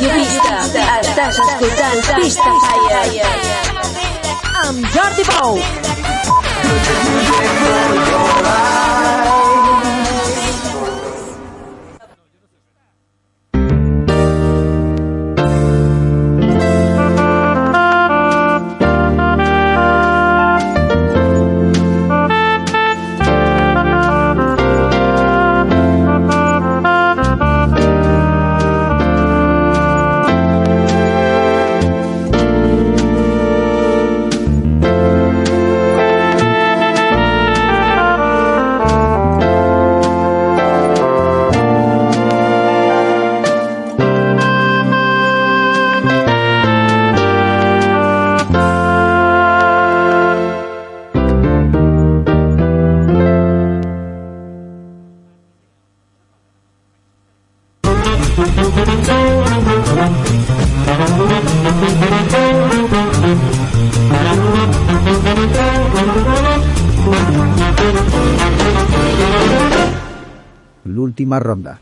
Ràdio Pista. Estàs escoltant Pista Fire. Amb Jordi Pou. L'última ronda.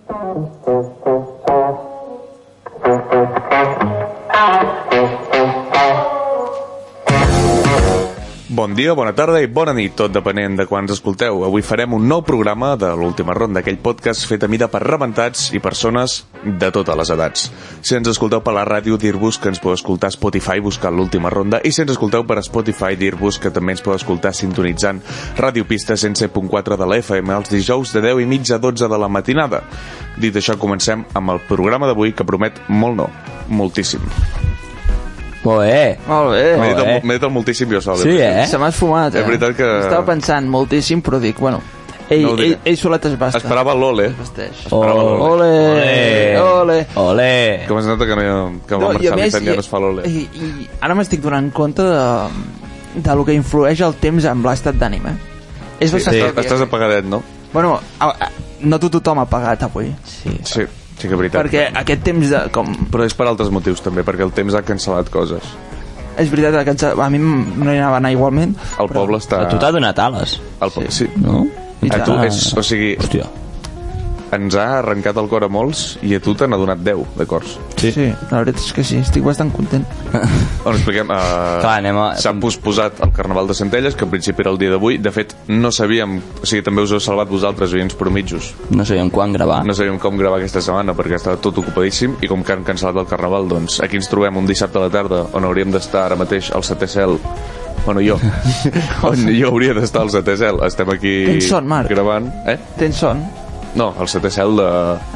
Bon dia, bona tarda i bona nit, tot depenent de quan ens escolteu. Avui farem un nou programa de l'Última Ronda, aquell podcast fet a mida per rebentats i persones de totes les edats. Si ens escolteu per la ràdio, dir-vos que ens podeu escoltar a Spotify buscant l'Última Ronda, i si ens escolteu per Spotify, dir-vos que també ens podeu escoltar sintonitzant Ràdio Pista 107.4 de la FM els dijous de 10:30 a 12 de la matinada. Dit això, comencem amb el programa d'avui, que promet molt no, moltíssim. Molt bé. M'he dit el moltíssim jo sol. Sí, Se m'ha esfumat, És veritat que... Estava pensant moltíssim, però dic, bueno, ell solet es basta. Esperava l'ole. Ole. Com es nota que amb el Marçal i ja no es fa l'ole. I ara m'estic donant compte de lo que influeix el temps amb l'estat d'ànim, És bastant... Estàs apagadet, no? Bueno, no tothom ha pagat avui. Sí, que és veritat. Perquè aquest temps de... Però és per altres motius també, perquè el temps ha cancel·lat coses. És veritat que a mi no hi anava a anar igualment. El poble està... A tu t'ha donat ales. Sí. No? A tu o sigui... Hòstia. Ens ha arrencat el cor a molts i a tu te n'ha donat 10 de cors. Sí, la veritat és que sí, estic bastant content. On expliquem, s'ha posposat el Carnaval de Centelles, que en principi era el dia d'avui. De fet, no sabíem, o sigui, també us heu salvat vosaltres, oients promitjos. No sabíem quan gravar. No sabíem com gravar aquesta setmana perquè estava tot ocupadíssim, i com que han cancel·lat el Carnaval, doncs aquí ens trobem un dissabte a la tarda on hauríem d'estar ara mateix al setè cel. Bueno, jo hauria d'estar al setè cel. Estem aquí Tens son, Marc? Gravant. Tens son? No, el setè cel de...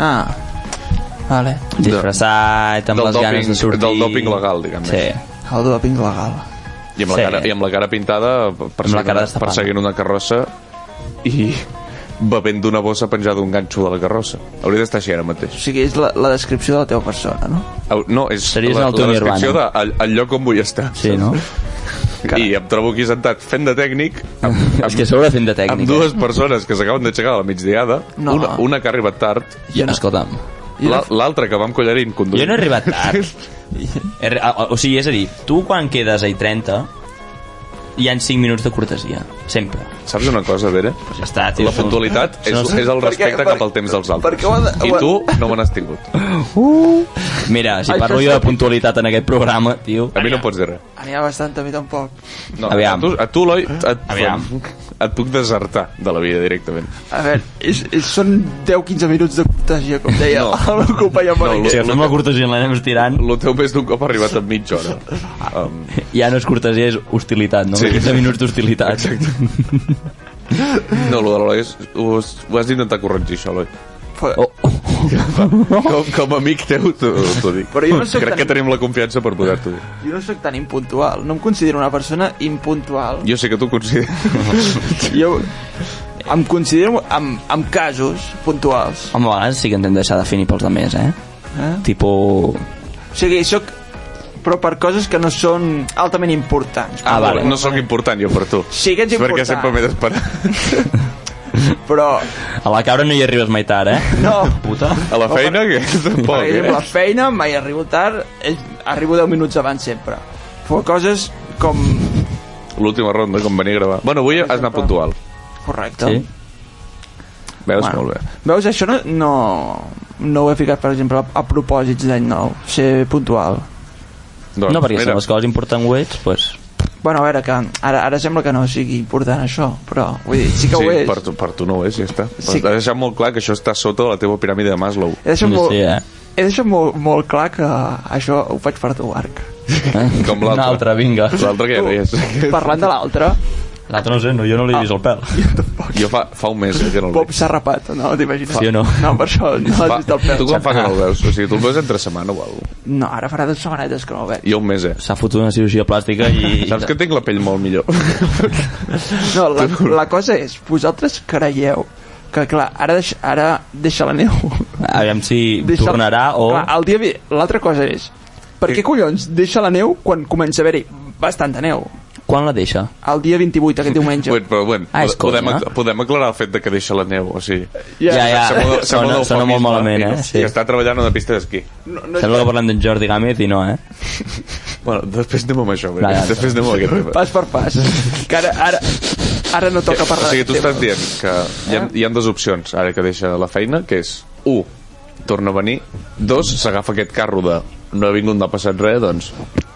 Vale. Disfressat, amb les ganes de sortir... Del dòping legal, diguem. Sí. El dòping legal. I amb la cara pintada perseguint una carrossa i bevent d'una bossa penjada d'un ganxo de la carrossa. Hauria d'estar així ara mateix. O sigui, és la descripció de la teva persona, no? No, és la descripció del lloc on vull estar. Sí, no? I em trobo aquí sentat fent de tècnic és que sou de fent de tècnic amb dues persones que s'acaben d'aixecar a la migdiada. Una que ha arribat tard, escolta'm, l'altra que va amb collarín conduint. Jo no he arribat tard. O sigui, és a dir, tu quan quedes a I30 hi ha 5 minuts de cortesia, sempre. Saps una cosa, Vera? Pues ja està, la puntualitat és el respecte cap al temps dels altres. I tu no me n'has tingut. Mira, si parlo jo de puntualitat en aquest programa, tio... A mi no em pots dir res. N'hi ha bastant, a mi tampoc. No, a tu, Eloi, et puc desertar de la vida directament. A veure, són 10-15 minuts de cortesia, com deia el company Amorín. Si fem la cortesia l'anem estirant... El teu més d'un cop ha arribat en mitja hora. Ja no és cortesia, és hostilitat, no? 15 minuts d'hostilitat. Exacte. No, el de l'Eloi ho has d'intentar corregir, això, Eloi. Com a amic teu t'ho dic. Però jo no crec que tenim la confiança per poder-t'ho dir. Jo no soc tan impuntual. No em considero una persona impuntual. Jo sé que tu consideres. Jo em considero amb casos puntuals. Home, a vegades sí que hem de deixar definir pels altres, Tipo... O sigui, soc... però per coses que no són altament importants. Vale. No sóc important jo per tu. Sí que ets important. Perquè sempre m'he d'esperar. Però... A la cabra no hi arribes mai tard, No. Puta. A la feina, que tampoc, A la feina mai arribo tard, arribo 10 minuts abans sempre. Però coses com... L'última ronda, com venir a gravar. Bueno, avui has anat puntual. Correcte. Sí. Veus, molt bé. Veus, això no no ho he ficat, per exemple, a propòsits d'any nou, ser puntual. Doncs, No, perquè si mira, les coses importants ho ets, pues... Bueno, a veure, que ara sembla que no sigui important això, però vull dir, sí que ho és. per tu no ho és, ja està. Sí. Has deixat molt clar que això està sota la teva piràmide de Maslow. He deixat, molt, Sí, he deixat molt clar que això ho faig per tu, Arc. Com l'altre. Un altre, vinga. L'altre que ja no hi és. Parlant de l'altre, L'altre no sé, jo no li he vist el pèl. Jo fa un mes que no el Pop veig. s'ha rapat, no? T'imagines? Sí o no? No, per això no has vist el pèl. Tu quan fa que no el veus? O sigui, tu el veus entre setmana o alguna cosa. No, ara farà 2 setmanetes que no el veig. Jo un mes, S'ha fotut una cirurgia plàstica i... Saps que tinc la pell molt millor. No, la cosa és, vosaltres creieu que, clar, ara deixa la neu. Aviam si tornarà o... Clar, l'altra cosa és, per què collons deixa la neu quan comença a haver-hi bastanta neu? Quan la deixa? El dia 28, aquest diumenge. Bueno, és conya. podem aclarar el fet de que deixa la neu, o sigui... Ja. Sembla Sona molt malament, eh? Sí. Està treballant a una pista d'esquí. Sembla que parlem d'en Jordi Gámez i no, eh? Bueno, després anem amb això, Ja. després anem amb aquest tema. Pas per pas. Que ara no toca O parlar sigui, tu d'aquest estàs tema. dient que hi ha 2 opcions ara que deixa la feina, que és 1, torna a venir, 2, s'agafa aquest carro de no ha vingut, no ha passat res, doncs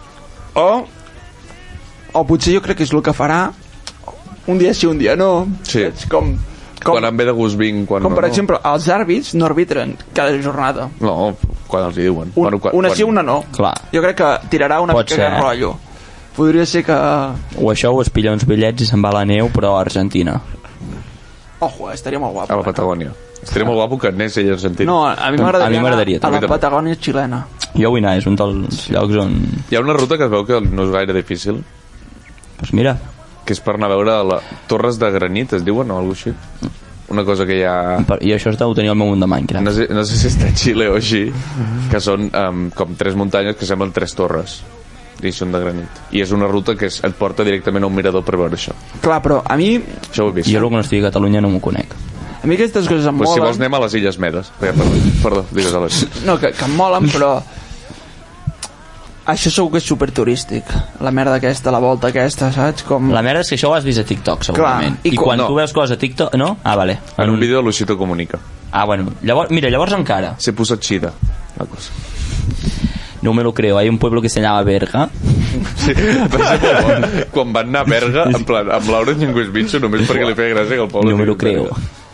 O potser jo crec que és el que farà un dia sí, un dia no. Sí. És com quan em ve de gust vinc, quan com no, per no. exemple, els àrbits no arbitren cada jornada. No, quan els hi diuen. Una sí, una no. Clar. Jo crec que tirarà una Pot mica ser, de rotllo. Podria ser que... O això o es pilla uns bitllets i se'n va a la neu, però a Argentina. Ojo, estaria molt guapo. A la Patagònia. Estaria molt guapo que anés ell a Argentina. No, a mi A mi m'agradaria m'agradaria, anar a la també. Patagònia xilena. Jo vull anar, és un dels llocs on... Hi ha una ruta que es veu que no és gaire difícil, Pues mira, que és per anar a veure Torres de Granit, es diuen, o alguna cosa així. Una cosa que hi ha... i això ho tenia al meu munt de Minecraft. No sé si està a Xile o així, que són com 3 muntanyes que semblen 3 torres i són de granit, i és una ruta que et porta directament a un mirador per veure això. Clar, però a mi Això ho he vist. Jo el que no estigui a Catalunya no m'ho conec. aquestes coses em Pues si molen. vols anem a les Illes Medes. Perdó, digues Àlex. No, que em molen, però això segur que és superturístic. La merda aquesta, la volta aquesta, saps? Com... La merda és que això ho has vist a TikTok, segurament. Clar, I quan no. tu veus coses a TikTok... No? Ah, vale. En un vídeo de Luisito Comunica. Ah, bueno. Llavors encara. Se puso chida la cosa. No me lo creo. Hay un pueblo que se llama Berga. Sí, quan van anar a Berga, en plan, amb l'Auron Llenguis Bitxo, només perquè li feia gràcia que el poble... No me lo creo.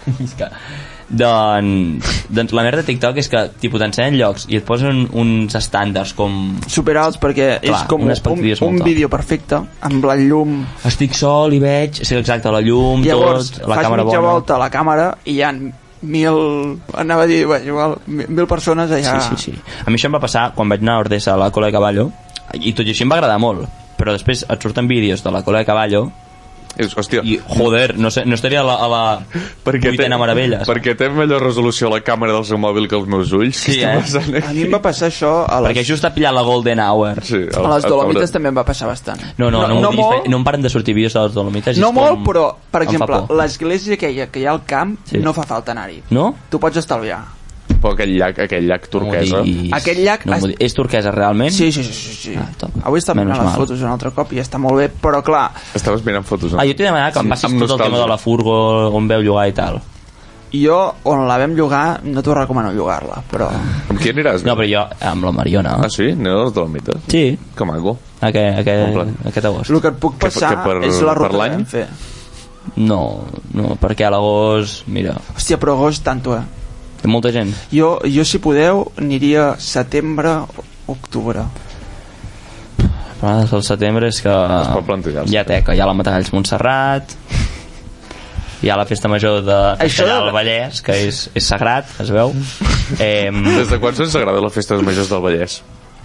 Doncs la merda de TikTok és que tipus t'ensenyen llocs i et posen uns estàndards com... superalts, perquè Clar, és com unes expectatives un molt top. vídeo perfecte, amb la llum. Estic sol i veig... Sí, exacte, la llum, Llavors, tot, la fas càmera mitja bona... volta a la càmera i hi ha 1.000... Anava a dir, bé, igual, 1.000 persones allà... Sí. A mi això em va passar quan vaig anar a Ordesa a la Cola de Caballo, i tot i així em va agradar molt, però després et surten vídeos de la Cola de Caballo Hòstia, i, joder, no estaria a la vuitena meravella. Perquè té millor resolució la càmera del seu mòbil que els meus ulls. Sí, Què està passant A mi em va passar això a Perquè just ha pillat la Golden Hour. Sí, a les Dolomites també em va passar bastant. No molt, em paren de sortir vídeos a les Dolomites. no és molt, com... però, per em fa exemple, por. l'església aquella que hi ha al camp, Sí. no fa falta anar-hi. No? Tu pots estalviar. Però aquell llac turquesa... Aquell llac És turquesa realment? Sí. top. Avui està Menys mirant les mal. fotos un altre cop i està molt bé, però clar, Estaves mirant fotos, no? Jo t'he demanat que em passis amb tot el tema nostàlgia. de la furgo, on veu llogar i tal. jo on la vam llogar no t'ho recomano llogar-la, però... Amb qui aniràs? No, però jo amb la Mariona. Ah, sí? Aneu a les Dolomites? Sí, Que maco. aquest agost. El que et puc passar és la ruta que l'any? vam fer. No, perquè a l'agost, mira, Hòstia, però agost tanto, hi ha molta gent. Jo, si podeu, aniria setembre, octubre. Però des del setembre és que pot plantejar-se. hi ha teca, hi ha la Matagalls Montserrat, hi ha la festa major de Això Castellar del Vallès, que és sagrat, es veu. Des de quan són sagrades les festes majors del Vallès?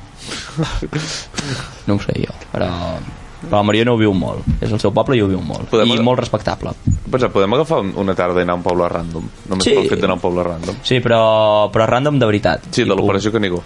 No ho sé jo, però la Mariona ho viu molt, és el seu poble i ho viu molt, i molt respectable. Pensa, podem agafar una tarda i anar a un poble random, només Sí. pel fet d'anar a un poble random. Sí, però random de veritat. Sí, de l'operació Canigó.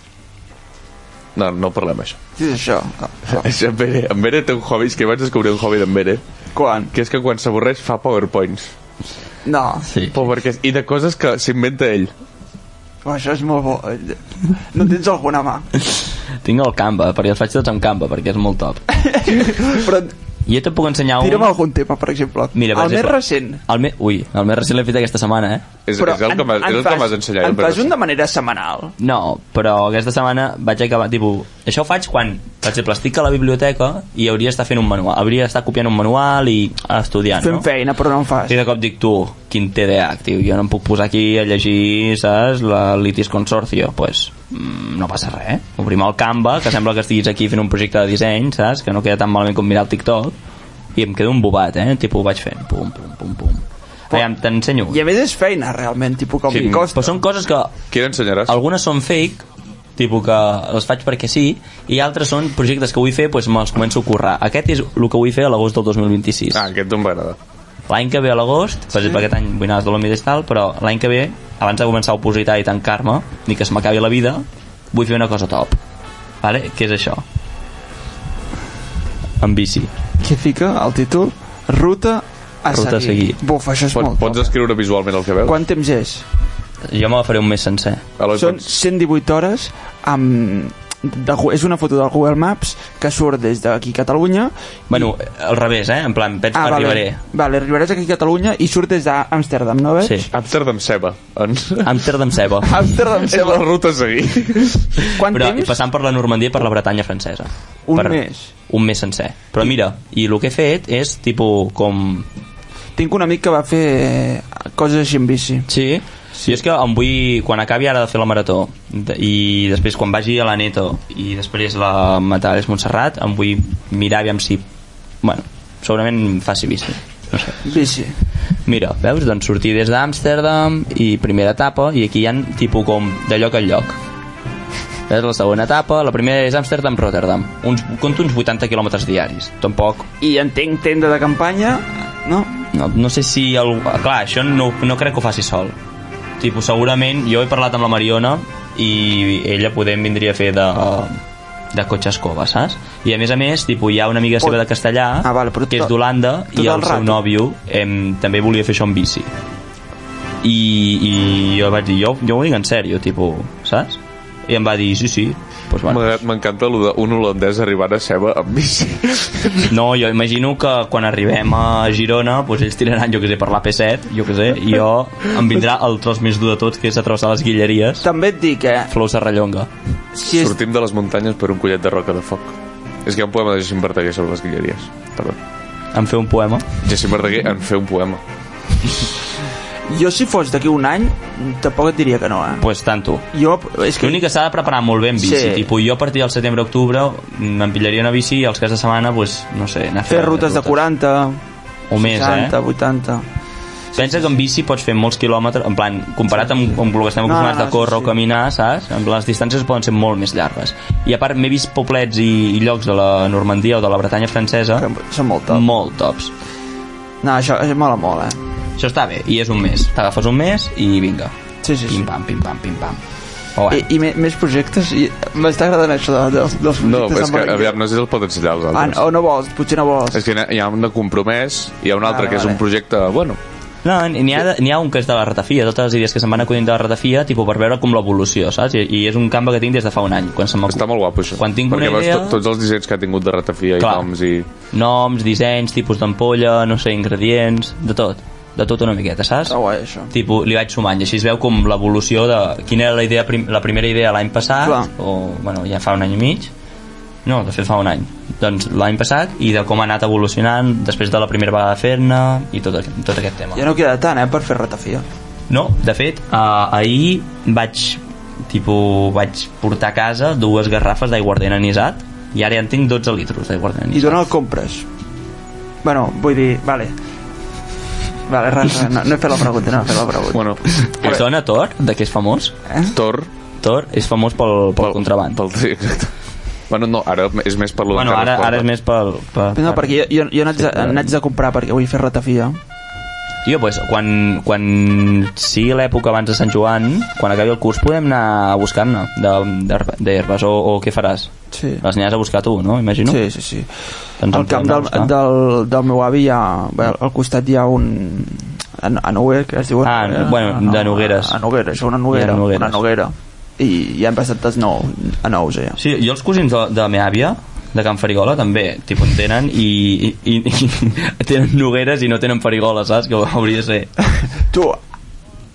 No parlem això. Què és això? En Bere té un hobby, és que vaig descobrir un hobby d'en Bere, Quan? que és que quan s'avorreix fa powerpoints. No, Sí. I de coses que s'inventa ell. això és molt bo. No tens alguna mà. Tinc el Canva, perquè els faig tots amb Canva, perquè és molt top. Però Jo te puc ensenyar un... tira'm algun tema, per exemple. Mira, per el més exemple, recent. El més recent l'he fet aquesta setmana, És el que m'has ensenyat. En fas un de manera setmanal? No, però aquesta setmana vaig acabar, tipus, això ho faig quan, per exemple, estic a la biblioteca i hauria d'estar fent un manual, hauria d'estar copiant un manual i estudiant, Fent feina, però no en fas. I de cop dic, tu, quin TDAH, tio, jo no em puc posar aquí a llegir, saps, la Litis Consorcio, pues, no passa res, obrim el Canva, que sembla que estiguis aquí fent un projecte de disseny, saps, que no queda tan malament com mirar el TikTok, i em quedo un bobat, tipus, vaig fent, pum, pum, pum, pum. Aviam, t'ensenyo. I a més és feina, realment, tipus, com Sí, costa. Però són coses que... Qui n'ensenyaràs? Algunes són fake, tipus que les faig perquè sí, i altres són projectes que vull fer, doncs me'ls començo a currar. Aquest és el que vull fer a l'agost del 2026. Aquest em va agradar. L'any que ve a l'agost, per exemple, aquest any vull anar a les Dolomites i tal, però l'any que ve, abans de començar a opositar i tancar-me, ni que es m'acabi la vida, vull fer una cosa top. Vale? Què és això? En bici. Què fica al títol? Ruta a seguir. Buf, això és molt Pots top. escriure visualment el que veus? Quant temps és? Jo me la faré un mes sencer. Són 118 hores amb... és una foto del Google Maps que surt des d'aquí a Catalunya. Bueno, al revés, en plan, penso que arribaré. Vale, arribaràs aquí a Catalunya i surt des d'Amsterdam, no veig? Sí. Amsterdam Seba. Amsterdam Seba. Amsterdam És la ruta a seguir. Quant Però temps? passant per la Normandia i per la Bretanya francesa. Un mes. Un mes sencer. Però mira, i el que he fet és tipus com... Tinc un amic que va fer coses així en bici. Sí? Jo és que em vull, quan acabi ara de fer la marató i després quan vagi a la Neto i després la Matales Montserrat, em vull mirar aviam si, bueno, segurament faci bici, no sé. Bici. Mira, veus? Doncs sortir des d'Amsterdam i primera etapa, i aquí hi ha tipus com de lloc en lloc. Veus? La segona etapa, la primera és Amsterdam-Rotterdam, compto uns 80 quilòmetres diaris, tampoc. I entenc tenda de campanya, no? No sé si... Clar, això no crec que ho faci sol. Tipus, segurament, jo he parlat amb la Mariona i ella vindria a fer de cotxe escova, saps? I a més, tipus, hi ha una amiga seva de Castellà, que és d'Holanda, i el seu nòvio també volia fer això en bici. I jo vaig dir, jo ho dic en sèrio, tipus, saps? I em va dir, sí. Pues bueno. M'encanta un holandès arribant a Seba amb bici. No, jo imagino que quan arribem a Girona, pues ells tiraran, jo que sé, per l'AP7, jo que sé, i jo em vindrà el tros més dur de tots, que és atravessar les Guilleries. També et dic, Flou Serrallonga. Sortim de les muntanyes per un collet de roca de foc. És que hi ha un poema de Jacint Verdaguer sobre les Guilleries. Perdó. En fer un poema? Jacint Verdaguer en fer un poema. Jo, si fos d'aquí un any, tampoc et diria que no, Pues tanto. És que... L'únic que s'ha de preparar molt bé en bici. Sí. Tipo, jo a partir del setembre-octubre em pillaria una bici i els caps de setmana, pues, no sé, anar a fer rutes de 40 o més, 60, 80. Pensa que en bici pots fer molts quilòmetres, en plan, comparat amb el que estem acostumats de córrer o caminar, saps? Les distàncies poden ser molt més llargues. I a part m'he vist poblets i llocs de la Normandia o de la Bretanya francesa que són molt tops. Molt tops. No, això mola molt, Això està bé, i és un mes. T'agafes un mes i vinga. Sí. Pim-pam, pim-pam, pim-pam. I més projectes? M'està agradant això dels projectes. No, però és que, aviam, no sé si el pot ensenyar als altres. O no vols, potser no vols. És que hi ha un de compromès, hi ha un altre que és un projecte, bueno... No, n'hi ha un que és de la ratafia, totes les idees que se'n van acudint de la ratafia, tipus per veure com l'evolució, saps? I és un canva que tinc des de fa un any. Està molt guapo, això. Quan tinc perquè una idea... veus tots els dissenys que ha tingut de ratafia i noms i... Noms, dissenys, tipus d'ampolla, no sé, ingredients, de tot una miqueta, saps? Guai, això. Tipo, li vaig sumant i així es veu com l'evolució de quina era la idea, la primera idea l'any passat. Clar. O, bueno, ja fa un any i mig. No, de fet fa un any. Doncs l'any passat, i de com ha anat evolucionant després de la primera vegada de fer-ne i tot aquest tema. Ja no queda tant, per fer ratafia. No, de fet, ahir vaig portar a casa 2 garrafes d'aiguardent anisat i ara ja en tinc 12 litros d'aiguardent anisat. I d'on el compres? Bueno, vull dir, vale, res, no he fet la pregunta, Bueno, et sona Thor, de què és famós? Thor és famós pel contraband. Sí, exacte. Bueno, no, ara és més per lo bueno, ara és més pel... No, perquè jo n'haig de comprar perquè vull fer ratafia. Jo, pues, quan sigui l'època abans de Sant Joan, quan acabi el curs podem anar a buscar-ne d'herbes, o què faràs? Sí. Les aniràs a buscar tu, no? Imagino? Sí. Al camp del meu avi al costat hi ha un... A Noguera, que es diu... de Nogueres. A Noguera, és una Noguera. I ja hem passat dels 9 a 9 ja. Sí, jo els cosins de la meva àvia de Can Farigola també, tipus, en tenen i tenen nogueres i no tenen farigola, saps? Que hauria de ser. Tu,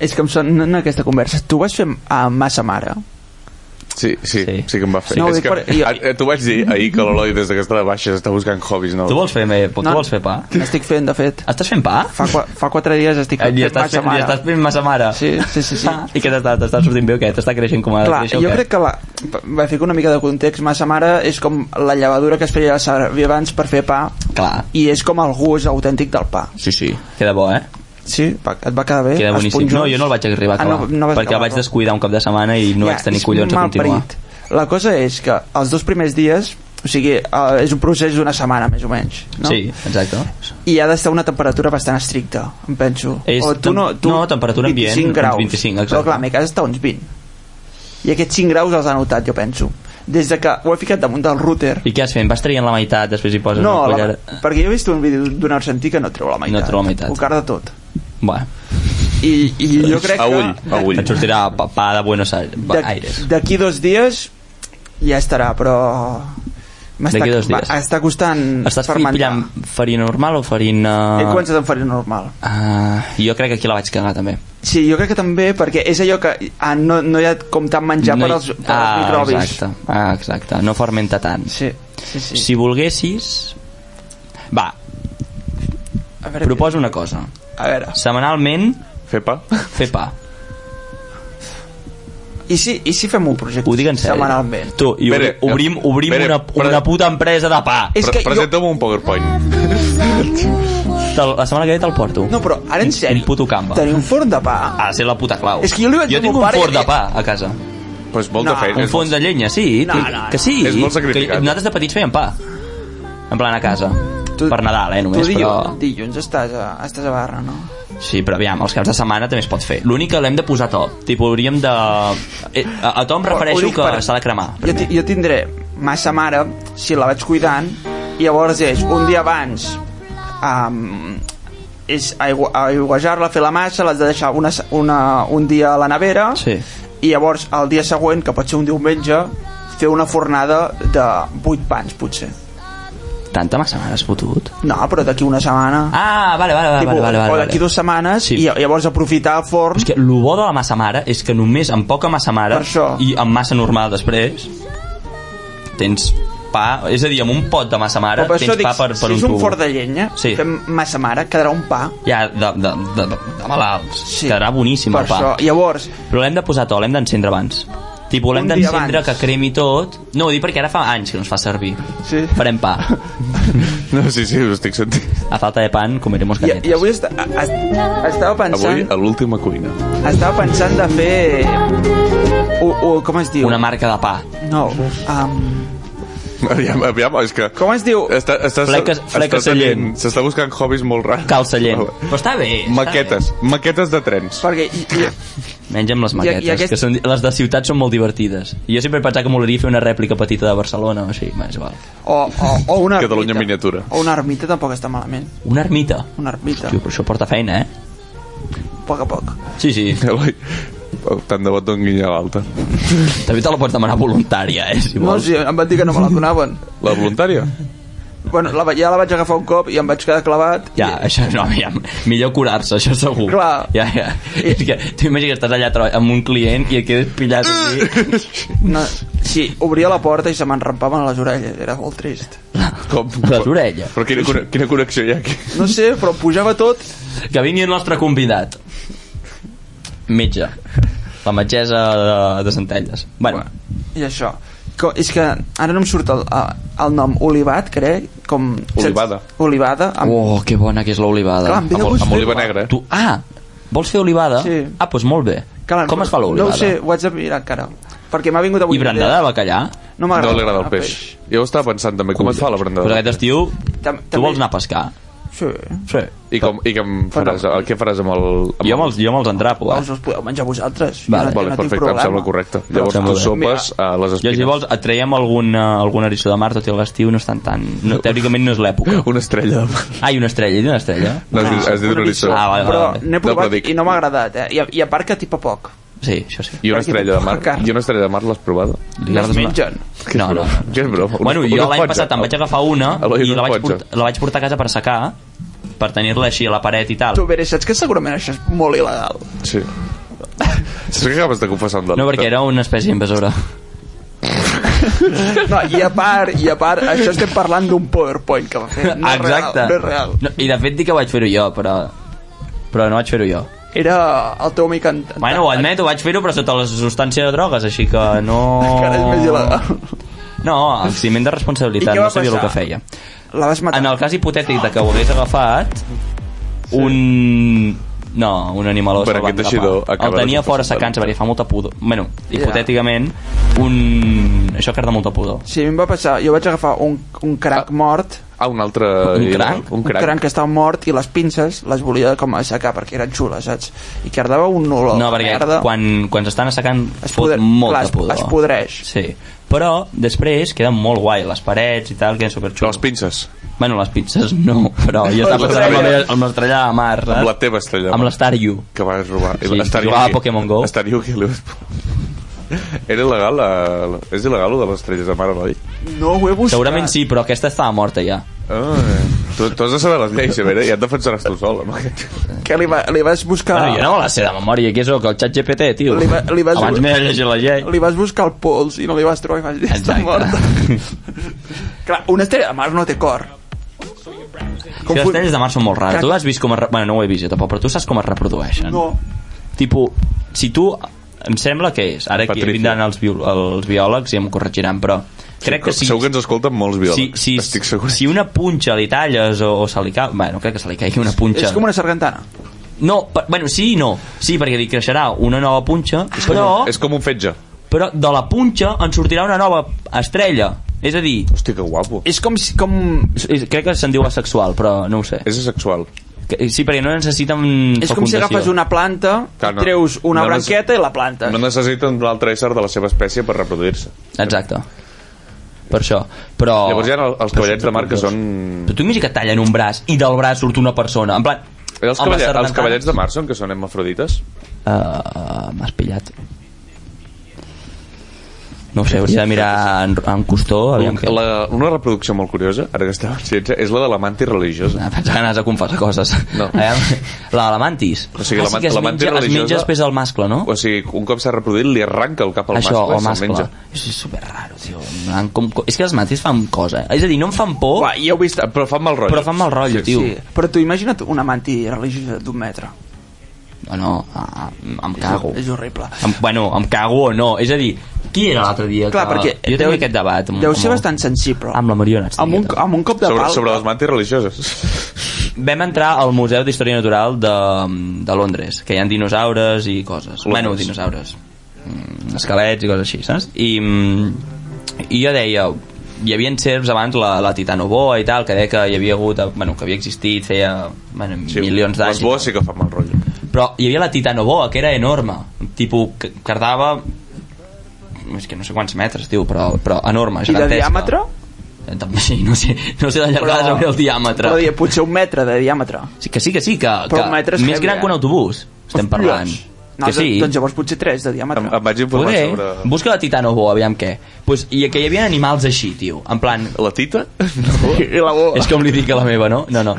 És que em sona aquesta conversa. Tu vas fer a Massa Mare? Sí que em va fer. No, és que t'ho vaig dir ahir que l'Eloi des que està de baixes està buscant hobbies nous. Tu vols fer pa? Estic fent, de fet. Estàs fent pa? Fa 4 dies estic fent Massa Mare. I estàs fent Massa Mare? Sí. I què t'està sortint bé o què? T'està creixent com a Clar, créixer o jo què? crec que va fer una mica de context. Massa Mare és com la llevadura que es feia servir abans per fer pa. Clar. I és com el gust autèntic del pa. Sí, queda bo, eh? Sí, et va quedar bé. Queda boníssim. No, jo no el vaig arribar a acabar, perquè el vaig descuidar un cop de setmana i no vaig tenir collons a continuar. La cosa és que els 2 primers dies, o sigui, és un procés d'una setmana més o menys, no? Sí, exacte. I ha d'estar una temperatura bastant estricta, em penso. No, temperatura ambient, 25 graus, 25, exacte. però clar, a mi casa està uns 20. I aquests 5 graus els ha notat, jo penso. Des de que ho he ficat damunt del router. I què has fet? Vas traient la meitat, després hi poses no, una collera? perquè jo he vist un vídeo d'un argentí que no treu la meitat. No treu la meitat. Ho carda tot. Bueno. I jo crec a que ull. Et sortirà pa de Buenos Aires. D'aquí 2 dies ja estarà, però està costant estàs fermentar. pillant farina normal o farina... He començat amb farina normal. Jo crec que aquí la vaig cagar també. Sí, jo crec que també, perquè és allò que no hi ha com tant menjar per als microbis. Exacte, no fermenta tant. Sí. Si volguessis... Va, proposo una cosa. A veure. Setmanalment fer pa. I si fem un projecte setmanalment? Tu, i obrim una puta empresa de pa. Presenta'm un PowerPoint. La setmana que ve te'l porto. No, però ara en sèrio, un puto Canva. tenir un forn de pa ha de ser la puta clau. És que jo tinc un forn de pa a casa. Pues molta feina. Un forn de llenya, sí. Que sí. És molt sacrificat. Nosaltres de petits fèiem pa. En plan a casa. Per Nadal, només. Tu dilluns estàs a barra, no? Sí, però aviam, els caps de setmana també es pot fer. L'únic que l'hem de posar a to. Tipo, hauríem de... A to em refereixo que s'ha de cremar. Jo tindré Massa Mare, si la vaig cuidant, i llavors és un dia abans és aiguajar-la, fer la massa, l'has de deixar un dia a la nevera, i llavors el dia següent, que pot ser un diumenge, fer una fornada de 8 pans, potser. Tanta Massa Mare has fotut? No, però d'aquí una setmana. Vale. O d'aquí 2 setmanes, i llavors aprofitar el forn. És que el bo de la Massa Mare és que només amb poca Massa Mare i amb massa normal després tens pa, és a dir, amb un pot de Massa Mare tens pa per un tubo. Si és un forn de llenya, fem Massa Mare, quedarà un pa de malalts, quedarà boníssim el pa. Llavors, però l'hem de posar a to, l'hem d'encendre abans. Tipo, l'hem d'encendre, que cremi tot. No, ho dic perquè ara fa anys que no es fa servir. Farem pa. No, sí, ho estic sentint. A falta de pan, comeremos galletas. I avui estava pensant... Avui, a l'última cuina. Estava pensant de fer... com es diu? Una marca de pa. No, Aviam, és que... Com es diu? Fleca Sallent. S'està buscant hobbies molt rars. Cal Sallent. Però està bé. Maquetes de trens. Perquè... Menys amb les maquetes, que les de ciutats són molt divertides. Jo sempre he pensat que m'agradaria fer una rèplica petita de Barcelona o així, és igual. O una ermita. Catalunya miniatura. O una ermita tampoc està malament. Una ermita? Una ermita. Hòstia, però això porta feina, A poc. Sí. Tant de bo et doni a l'alta. També te la pots demanar voluntària, si vols. No, sí, em van dir que no me la donaven. La voluntària? Bueno, ja la vaig agafar un cop i em vaig quedar clavat. Ja, això no, millor curar-se, això segur. Clar. Ja. És que tu imagina que estàs allà amb un client i et quedes pillat aquí. No, sí, obria la porta i se m'enrampaven les orelles, era molt trist. Com? Les orelles? Però quina connexió hi ha aquí? No sé, però pujava tot. Que vingui el nostre convidat. Metge. La metgessa de Centelles. Bueno. I això. És que ara no em surt el nom Olivat, crec, com... Olivada. Que bona que és l'olivada. Amb oliva negra. Vols fer olivada? Sí. Doncs molt bé. Com es fa l'olivada? No ho sé, ho haig de mirar encara, perquè m'ha vingut avui. I brandada de bacallà? No m'agrada. No li agrada el peix. Jo ho estava pensant també, com es fa la brandada? Però aquest estiu, tu vols anar a pescar? Sí. I què faràs amb el... Jo me'ls entrapo. Us els podeu menjar vosaltres. Vale, perfecte, em sembla correcte. Llavors tu sopes a les espines. Jo, si vols, et traiem algun eriçó de mar, tot i l'estiu no estan tan... Teòricament no és l'època. Una estrella. Una estrella, una estrella? No, has dit un eriçó. Però n'he provat i no m'ha agradat, I a part que tipa poc. Sí, això sí. I una estrella de mar? I una estrella de mar l'has provada? Les mengen? No. Què és broma? Bueno, jo l'any passat em vaig agafar una i la vaig portar a casa per assecar, per tenir-la així a la paret i tal. Tu, Pere, saps que segurament això és molt il·legal? Sí. Saps que acabes de confessar un delicte? No, perquè era una espècie invasora. No, i a part, això estem parlant d'un PowerPoint que va fer. No Exacte. No és real. No, i de fet dic que vaig fer-ho jo, però no vaig fer-ho jo. Era el teu amic Bueno, ho admeto, vaig fer-ho, però sota la substància de drogues, així que no... Encara és més il·legal. No, el ciment de responsabilitat, no sabia el que feia. La vas matar? En el cas hipotètic de que ho hagués agafat, un animaló salvat el tenia fora secant-se perquè fa molta pudor. Bueno, hipotèticament això carda molta pudor. Sí, a mi em va passar, jo vaig agafar un cranc mort. Un altre... Un cranc? Un cranc que estava mort i les pinces les volia com assecar perquè eren xules, saps? I cardava un olor. No, perquè merda. quan s'estan assecant fot molta pudor. Es podreix. Sí, però després queden molt guai, les parets i tal, queden superxulos. Les pinces? Bueno, les pinces no, però jo estava pensant amb l'estrella de mar, saps? Amb la teva estrella de mar. Amb l'Staryu. Que vas robar. Sí, jugava a Pokémon Go. Staryu que li vas... Era il·legal, és il·legal lo de les estrelles de mar, oi? No ho he buscat. Segurament sí, però aquesta estava morta ja. Tu has de saber les lleis, a veure, ja et defensaràs tu sol, no? Que li vas buscar... Bueno, jo no me la sé de memòria, que és el xat GPT, tio. Abans m'he de llegir la llei. Li vas buscar el pols i no li vas trobar i vas dir, està morta. Clar, una estrella de mar no té cor. Les estrelles de mar són molt rares. Tu has vist com bueno, no ho he vist jo tampoc, però tu saps com es reprodueixen? No. Tipo, si tu... Em sembla que és. Ara aquí vindran els biòlegs i em corregiran, però crec que sí. Segur que ens escolten molts biòlegs. Estic segur. Si una punxa li talles o se li cau... Bé, no crec que se li caigui una punxa. És com una sargantana. No, bueno, sí i no. Sí, perquè li creixerà una nova punxa, però... És com un fetge. Però de la punxa en sortirà una nova estrella. És a dir... Hòstia, que guapo. És com... Crec que se'n diu asexual, però no ho sé. És asexual. Sí, perquè no necessiten és com si agafes una planta, treus una branqueta i la plantes. No necessiten un altre ésser de la seva espècie per reproduir-se. Exacte. Per això. Però... Llavors hi ha els cavallets de mar que són... Però tu imagina que tallen un braç i del braç surt una persona. En plan... Els cavallets de mar són que són hermafrodites? M'has pillat. No ho sé, hauria de mirar en costó. Una reproducció molt curiosa, ara que estem en ciència, és la de la mantis religiosa. Pensava que anaves a confessar coses. No. La de la mantis. O sigui, la mantis religiosa... Es menja després del mascle, no? O sigui, un cop s'ha reproduït li arranca el cap al mascle. Això, el mascle. És super raro, tio. És que les mantis fan cosa. És a dir, no em fan por... Ja ho he vist. Però fan mal rotllo. Però fan mal rotllo, tio. Però tu imagina't una mantis religiosa d'1 metre. No, em cago. És horrible. Bueno, em cago o no. És a dir, qui era l'altre dia? Clar, perquè jo tenia aquest debat. Deu ser bastant sensible. Amb la Mariona. Amb un cop de pal. Sobre les mantis religioses. Vam entrar al Museu d'Història Natural de Londres, que hi ha dinosaures i coses. Bueno, dinosaures. Esquelets i coses així, saps? I jo deia... Hi havia serps abans, la titanoboa i tal, que deia que hi havia hagut... Bueno, que havia existit feia milions d'anys. Les boes sí que fan mal rotllo. Però hi havia la titanoboa, que era enorme. Tipus, que cardava... És que no sé quants metres, tio, però enorme, gegantesca. I de diàmetre? Sí, no sé de llargada sobre el diàmetre. Però potser 1 metre de diàmetre. Sí, que més gran que un autobús estem parlant. No, doncs llavors potser 3 de diàmetre. Em vaig informar sobre... Busca la titanoboa, aviam què. I que hi havia animals així, tio. En plan... La tita? I la boa. És com li dic a la meva, no? No.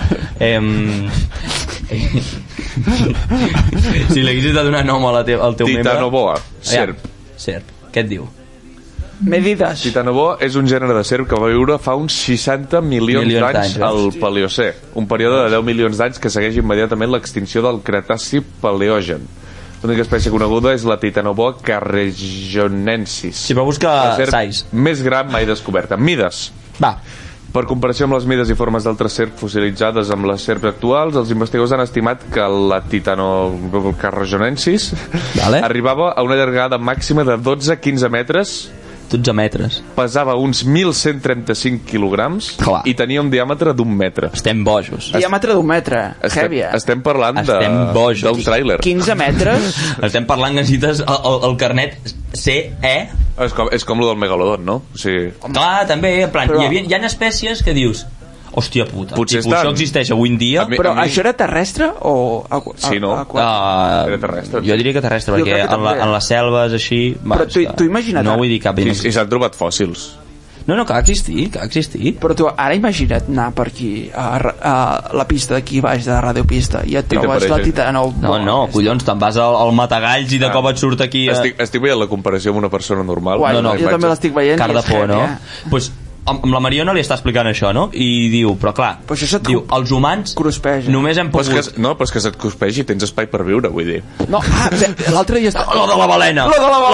Si li haguessis de donar nom al teu membre... Titanoboa, serp. Serp, què et diu? Medides. Titanoboa és un gènere de serp que va viure fa uns 60 milions d'anys al Paleocè, un període de 10 milions d'anys que segueix immediatament l'extinció del Cretaci Paleogen. L'única espècie coneguda és la Titanoboa carregonensis. Si va buscar size. Més gran mai descoberta. Mides. Va. Per comparació amb les mides i formes d'altres serps fossilitzades amb les serps actuals, els investigadors han estimat que la Titanoboa carregonensis arribava a una llargada màxima de 12-15 metres, 12 metres. Pesava uns 1.135 quilograms i tenia un diàmetre d'1 metre. Estem bojos. Diàmetre d'1 metre. Heavy, Estem parlant d'un tràiler. 15 metres. Estem parlant que necessites el carnet CE. És com lo del megalodon, no? O sigui... Clar, també, en plan, hi ha espècies que dius... Hòstia puta, això existeix avui en dia. Però això era terrestre o... Sí, no? Era terrestre. Jo diria que terrestre, perquè en les selves així... Però tu imagina't... No vull dir cap... I s'han trobat fòssils. No, que ha existit. Però tu, ara imagina't anar per aquí a la pista d'aquí baix de Radio Pista i et trobes la Titano. No, collons, te'n vas al Matagalls i de cop et surt aquí... Estic veient la comparació amb una persona normal. No, jo també l'estic veient. Car de por, no? Pues amb la Mariona li està explicant això, no? I diu, però clar, diu, els humans només hem pogut... No, però és que se't cruspegi, tens espai per viure, vull dir. No, l'altre dia està... Lo de la balena!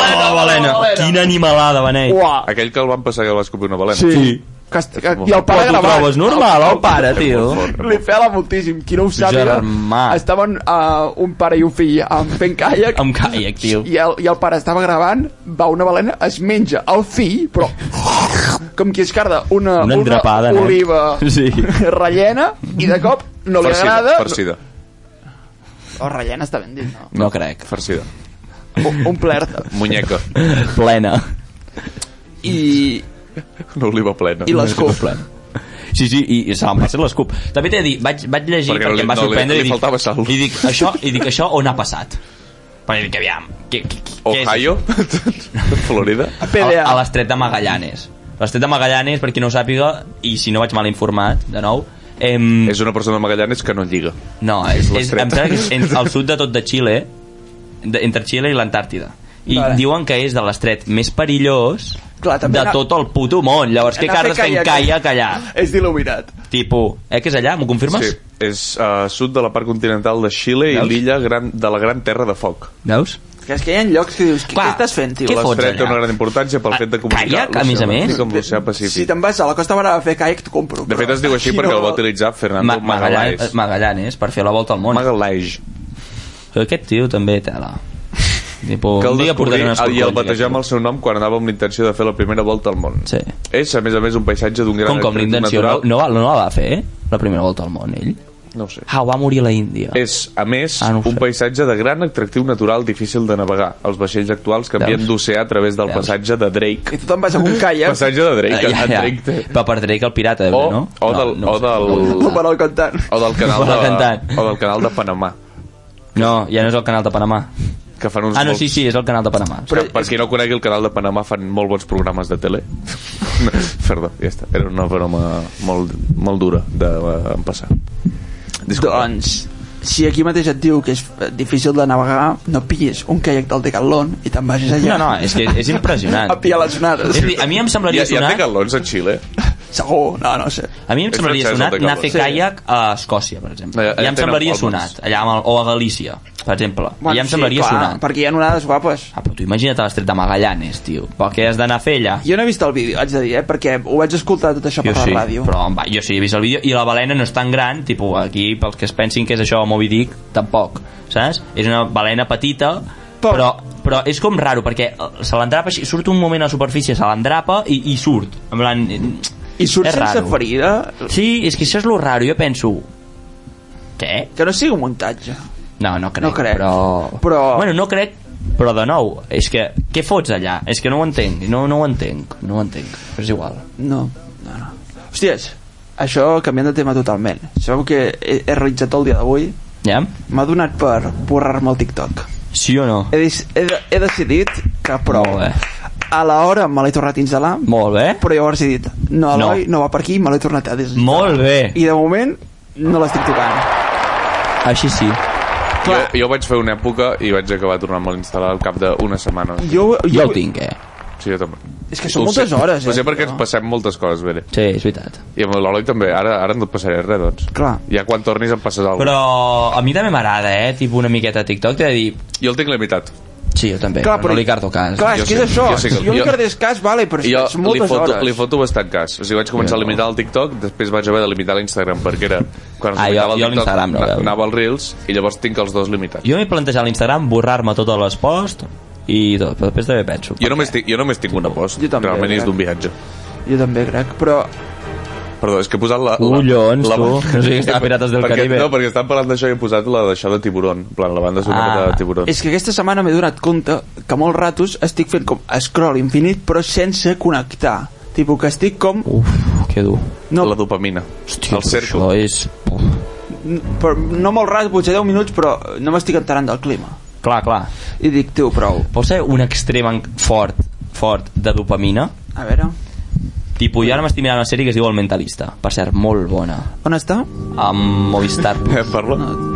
Quina animalada, Beneit. Aquell que el van passar que va escopir una balena. Sí. I el pare gravant. Ho trobes normal, el pare, tio? Li pela moltíssim. Qui no ho sàpiga, estaven un pare i un fill fent caiac. Amb caiac, tio. I el pare estava gravant, va una balena, es menja el fill, però com qui es carda una oliva rellena, i de cop no li agrada. Farcida. Rellena està ben dit, no? No crec. Farcida. Un plert. Muñeca. Plena. I... una oliva plena. I l'escup. Sí, i se l'han passat l'escup. També t'he de dir, vaig llegir perquè em va sorprendre i dic, això on ha passat? Perquè dic, aviam, Ohio? Florida? A l'estret de Magallanes. L'estret de Magallanes, per qui no ho sàpiga, i si no vaig mal informat, de nou, és una persona de Magallanes que no lliga. No, em sembla que és al sud de tot de Xile, entre Xile i l'Antàrtida. I diuen que és de l'estret més perillós de tot el puto món. Llavors, què carres fent caiac allà? És d'il·luminat. Tipo, que és allà? M'ho confirmes? Sí, és sud de la part continental de Xile i l'illa de la Gran Terra de Foc. Veus? És que hi ha llocs que dius, què estàs fent, tio? L'estret té una gran importància pel fet de comunicar caiac, a més a més? com l'oceà Pacífic. Si te'n vas a la Costa Brava a fer caiac, t'ho compro. De fet es diu així perquè el va utilitzar Fernando Magallanes. Magallanes, per fer la volta al món. Magallanes. Aquest tio també tela. Tipo, que el descobrir i el batejar amb el seu nom quan anava amb l'intenció de fer la primera volta al món. Sí. És, a més, un paisatge d'un gran com l'intenció natural. No la va fer, la primera volta al món, ell? No ho sé. Va morir a la Índia. És, a més, un paisatge de gran atractiu natural difícil de navegar. Els vaixells actuals canvien d'oceà a través del passatge de Drake. I tu te'n vas amb un caiac. Passatge de Drake. Però per Drake el pirata, no? O del cantant. O del canal de Panamà. No, ja no és el canal de Panamà. Que fan uns sí, és el canal de Panamà. Però per qui no conegui el canal de Panamà, fan molt bons programes de tele. Perdó, ja està. Era una broma molt dura d'empassar. Doncs, si aquí mateix et diu que és difícil de navegar, no pillis un caiac del Decathlon i te'n vagis allà. No, és que és impressionant. A pillar les onades. A mi em semblaria sonat... Hi ha Decathlons a Xile? Segur, no sé. A mi em semblaria sonat anar a fer caiac a Escòcia, per exemple. Ja em semblaria sonat, allà o a Galícia, per exemple. Ja em semblaria sonat. Perquè hi ha onades guapes. Però tu imagina't a l'estret de Magallanes, tio. Pel que has d'anar a fer allà. Jo no he vist el vídeo, haig de dir, perquè ho vaig escoltar tot això per la ràdio. Però jo sí he vist el vídeo i la balena no és tan gran, tipus aquí, pels que es pensin que és això Moby Dick, tampoc, saps? És una balena petita, però és com raro, perquè se l'endrapa així, surt un moment a la superfície, se l'endrapa i surt. En plan... I surt sense ferida? Sí, és que això és lo raro, jo penso... Què? Que no sigui un muntatge. No crec. Però... Bueno, no crec, però de nou, és que què fots allà? És que no ho entenc, no ho entenc, però és igual. No. Hòsties, això canviant de tema totalment. Sabeu que he realitzat el dia d'avui? Ja? M'ha donat per borrar-me el TikTok. Sí o no? He decidit que prou. Molt bé. A l'hora me l'he tornat a instal·lar. Molt bé. Però llavors he dit, no, Eloi, no va per aquí, me l'he tornat a desinstal·lar. Molt bé. I de moment no l'estic tocant. Així sí. Jo vaig fer una època i vaig acabar tornant-me a instal·lar al cap d'una setmana. Jo el tinc, Sí, jo també. És que són moltes hores, Però sé perquè ens passem moltes coses, Bere. Sí, és veritat. I amb l'Eloi també, ara no et passaré res, doncs. Clar. Ja quan tornis em passes alguna cosa. Però a mi també m'agrada, tipus una miqueta a TikTok, t'he de dir... Jo el tinc limitat. Sí, jo també, però no li carto cas. Clar, és que és això, jo li cardés cas, vale, però són moltes hores. Li foto bastant cas. O sigui, vaig començar a limitar el TikTok, després vaig haver de limitar l'Instagram, perquè era... Quan es limitava el TikTok, anava als Reels, i llavors tinc els dos limitats. Jo m'he plantejat a l'Instagram borrar-me totes les posts i tot, però després també penso. Jo només tinc una post, realment és d'un viatge. Jo també crec, però... Perdó, és que he posat la... Collons, tu. No sé que estava Pirates del Caribe. No, perquè estan parlant d'això i he posat d'això de Tiburón. En plan, la banda sonora de Tiburón. És que aquesta setmana m'he donat compte que molts ratos estic fent com scroll infinit, però sense connectar. Tipo que estic com... que dur. La dopamina. Hòstia, el cercle. Això és... Però no molt rat, potser 10 minuts, però no m'estic enterant del clima. Clar. I dic, tio, prou. Vols ser un extrem fort de dopamina? A veure... Tipus, jo ara m'estic mirant una sèrie que es diu El Mentalista. Per cert, molt bona. On està? Amb Movistar. Parla.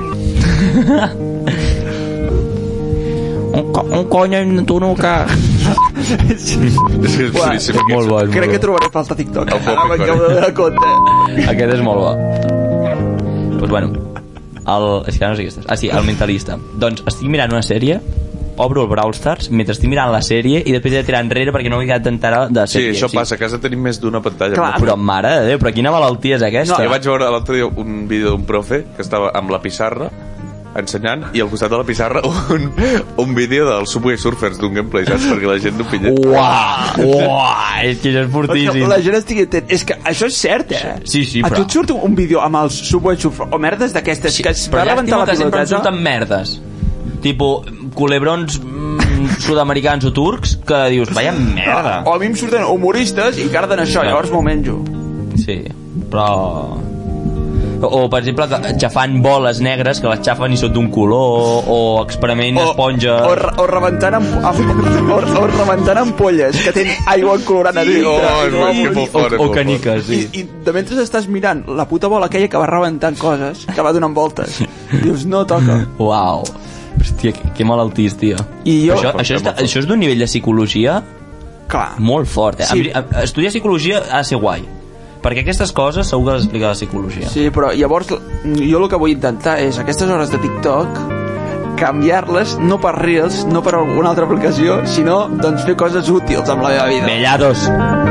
Un coño en tu nuca. És boníssim. Molt bo. Crec que trobaré falta TikTok. Ara m'acabo de donar compte. Aquest és molt bo. Pues bueno, és que no sé què estàs. Ah, sí, El Mentalista. Doncs estic mirant una sèrie, obro el Brawl Stars mentre estic mirant la sèrie i després he de tirar enrere perquè no m'he quedat d'enterar de Sí, sèrie. això passa, a casa tenim més d'una pantalla. Clar. Però mare de Déu, però quina malaltia és aquesta? Jo vaig veure l'altre dia un vídeo d'un profe que estava amb la pissarra ensenyant i al costat de la pissarra un vídeo dels Subway Surfers d'un gameplay, saps? Perquè la gent no pilla. Uah, és que això és fortíssim. La gent estigui atent. És que això és cert, Sí, A però... tu et surt un vídeo amb els Subway Surfers o merdes d'aquestes que es va rebentar la que sempre em piloteta. surten merdes. Tipo, culebrons sud-americans o turcs que dius, vaya merda. O a mi em surten humoristes i carden això, llavors m'ho menjo. Sí, però... O per exemple, xafant boles negres que les xafen i són d'un color, o experiment esponja... O rebentant ampolles que tenen aigua colorant a dintre. O caniques, sí. I de mentre estàs mirant la puta bola aquella que va rebentant coses, que va donant voltes, dius, no toca. Uau. Hòstia, que malaltís, tio. I jo... Això és d'un nivell de psicologia Clar. molt fort, eh? Sí. Estudiar psicologia ha de ser guai, perquè aquestes coses segur que les explica la psicologia. Sí, però llavors jo el que vull intentar és aquestes hores de TikTok canviar-les no per Reels, no per alguna altra aplicació, sinó doncs fer coses útils amb la meva vida. Mellados.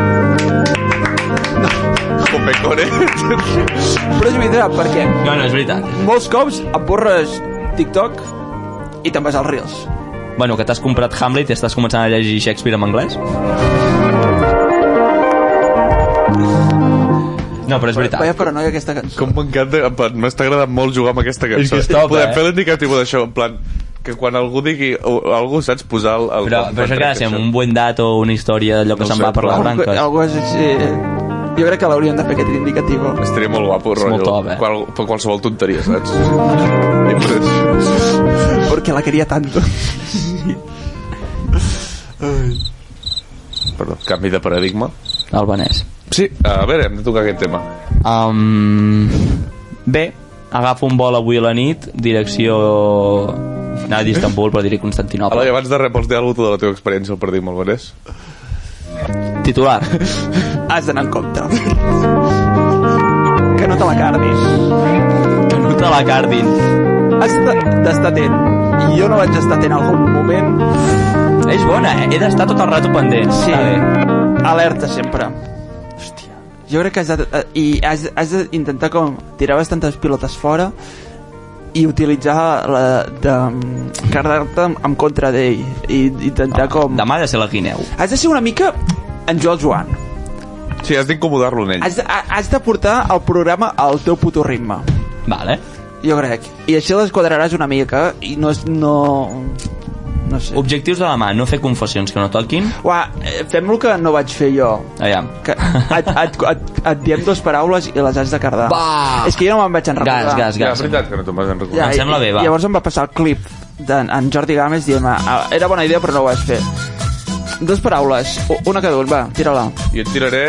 Copecore. Però és veritat, perquè No, és veritat. molts cops em borres TikTok i te'n vas als Reels. Bueno, que t'has comprat Hamlet i estàs començant a llegir Shakespeare en anglès? No, però és veritat. Vaya paranoia aquesta cançó. Com m'encanta, en plan, m'està agradant molt jugar amb aquesta cançó. És que és top, Podem fer l'indicatiu d'això, en plan, que quan algú digui algú, saps, posar el... Però això que ha de ser un buen dato o una història d'allò que No se'n sé, va per les però- branques. Algú és... Jo crec que l'hauríem de fer aquest indicatiu. Estaria molt guapo, És rotllo. molt top, eh? Per qualsevol tonteria, saps? Porque la quería tanto. Perdó, canvi de paradigma. Albanès. Sí, a veure, hem de tocar aquest tema. Bé, agafo un vol avui a la nit, direcció... Anava a dir Istanbul, però diré Constantinople. Eloi, abans de res, vols dir alguna cosa de la teva experiència al paradigma albanès? Titular. Has d'anar en compte. Que no te la cardis. Que no te la cardin. Has d'estar atent. I jo no vaig estar atent en algun moment. És bona, eh? He d'estar tot el rato pendent. Sí. Està bé. Alerta sempre. Hòstia. Jo crec que has d'intentar com tirar bastantes pilotes fora i utilitzar cardar-te en contra d'ell i intentar com... Demà ha de ser la guineu. Has de ser una mica en Joan. Sí, has d'incomodar-lo en ell. Has de portar el programa al teu puto ritme. Vale. Jo crec. I així les quadraràs una mica i no sé. Objectius de la mà, no fer confessions que no toquin. Uà, fem el que no vaig fer jo. Aviam. Que et diem dues paraules i les has de cardar. Va! És que jo no me'n vaig en recordar. Gas. Ja, és veritat que no te'n vas en recordar. Em sembla bé, va. Llavors em va passar el clip d'en Jordi Gámez dient era bona idea però no ho vas fer. Dues paraules, una cada un, va, tira-la. Jo et tiraré...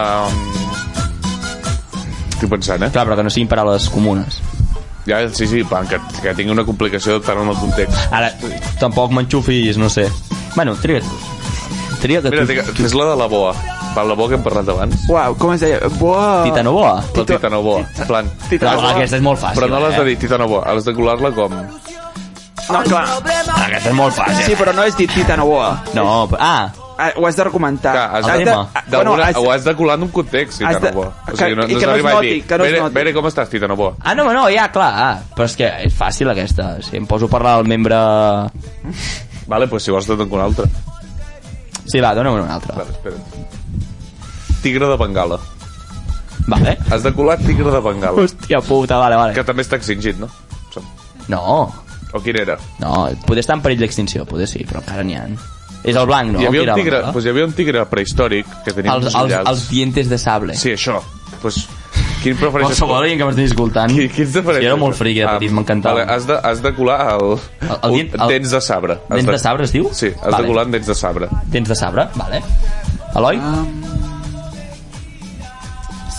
Estic pensant, Clar, però que no siguin paraules comunes. Ja, sí, plan, que tingui una complicació tant en el context. Ara, tampoc m'enxufis, no sé. Bueno, triga tu. Triga que Mira, fes la de la boa. Va, la boa que hem parlat abans. Uau, com es deia? Boa... Titanoboa. La titanoboa. Plan, Però aquesta és molt fàcil. però no l'has de dir titanoboa, has de colar-la com... No, clar. Aquesta és molt fàcil. Sí, però no és dit Titanoboa. No, Ho has de recomentar. Clar, ho has de colar en un context, titanoboa. O sigui, no que has no es d'arribar a noti, dir, que no es noti. Vere, com estàs, titanoboa? no, ja, clar. Però és que és fàcil, aquesta. Si em poso a parlar del membre... Vale, pues si vols tot en una altra. Sí, va, dona una altra. Vale, espera. Tigre de Bengala. Vale. Has de colar tigre de Bengala. Hòstia puta, vale. Que també està extingit, no? No, O quin era? poder estar en perill d'extinció, poder sí, però encara n'hi ha. És el blanc, no? Hi havia El un tigre, Bengala. hi havia un tigre prehistòric que tenia uns ullals. Els dientes de sable. Sí, això. Pues, quin prefereixes? Qualsevol gent que m'estigui escoltant. Quins prefereixes? Sí, era molt friqui de petit, m'encantava. Vale, has de colar dents de sabre. Dents de sabre es diu? Sí, has de colar en dents de sabre. Dents de sabre, vale. Eloi?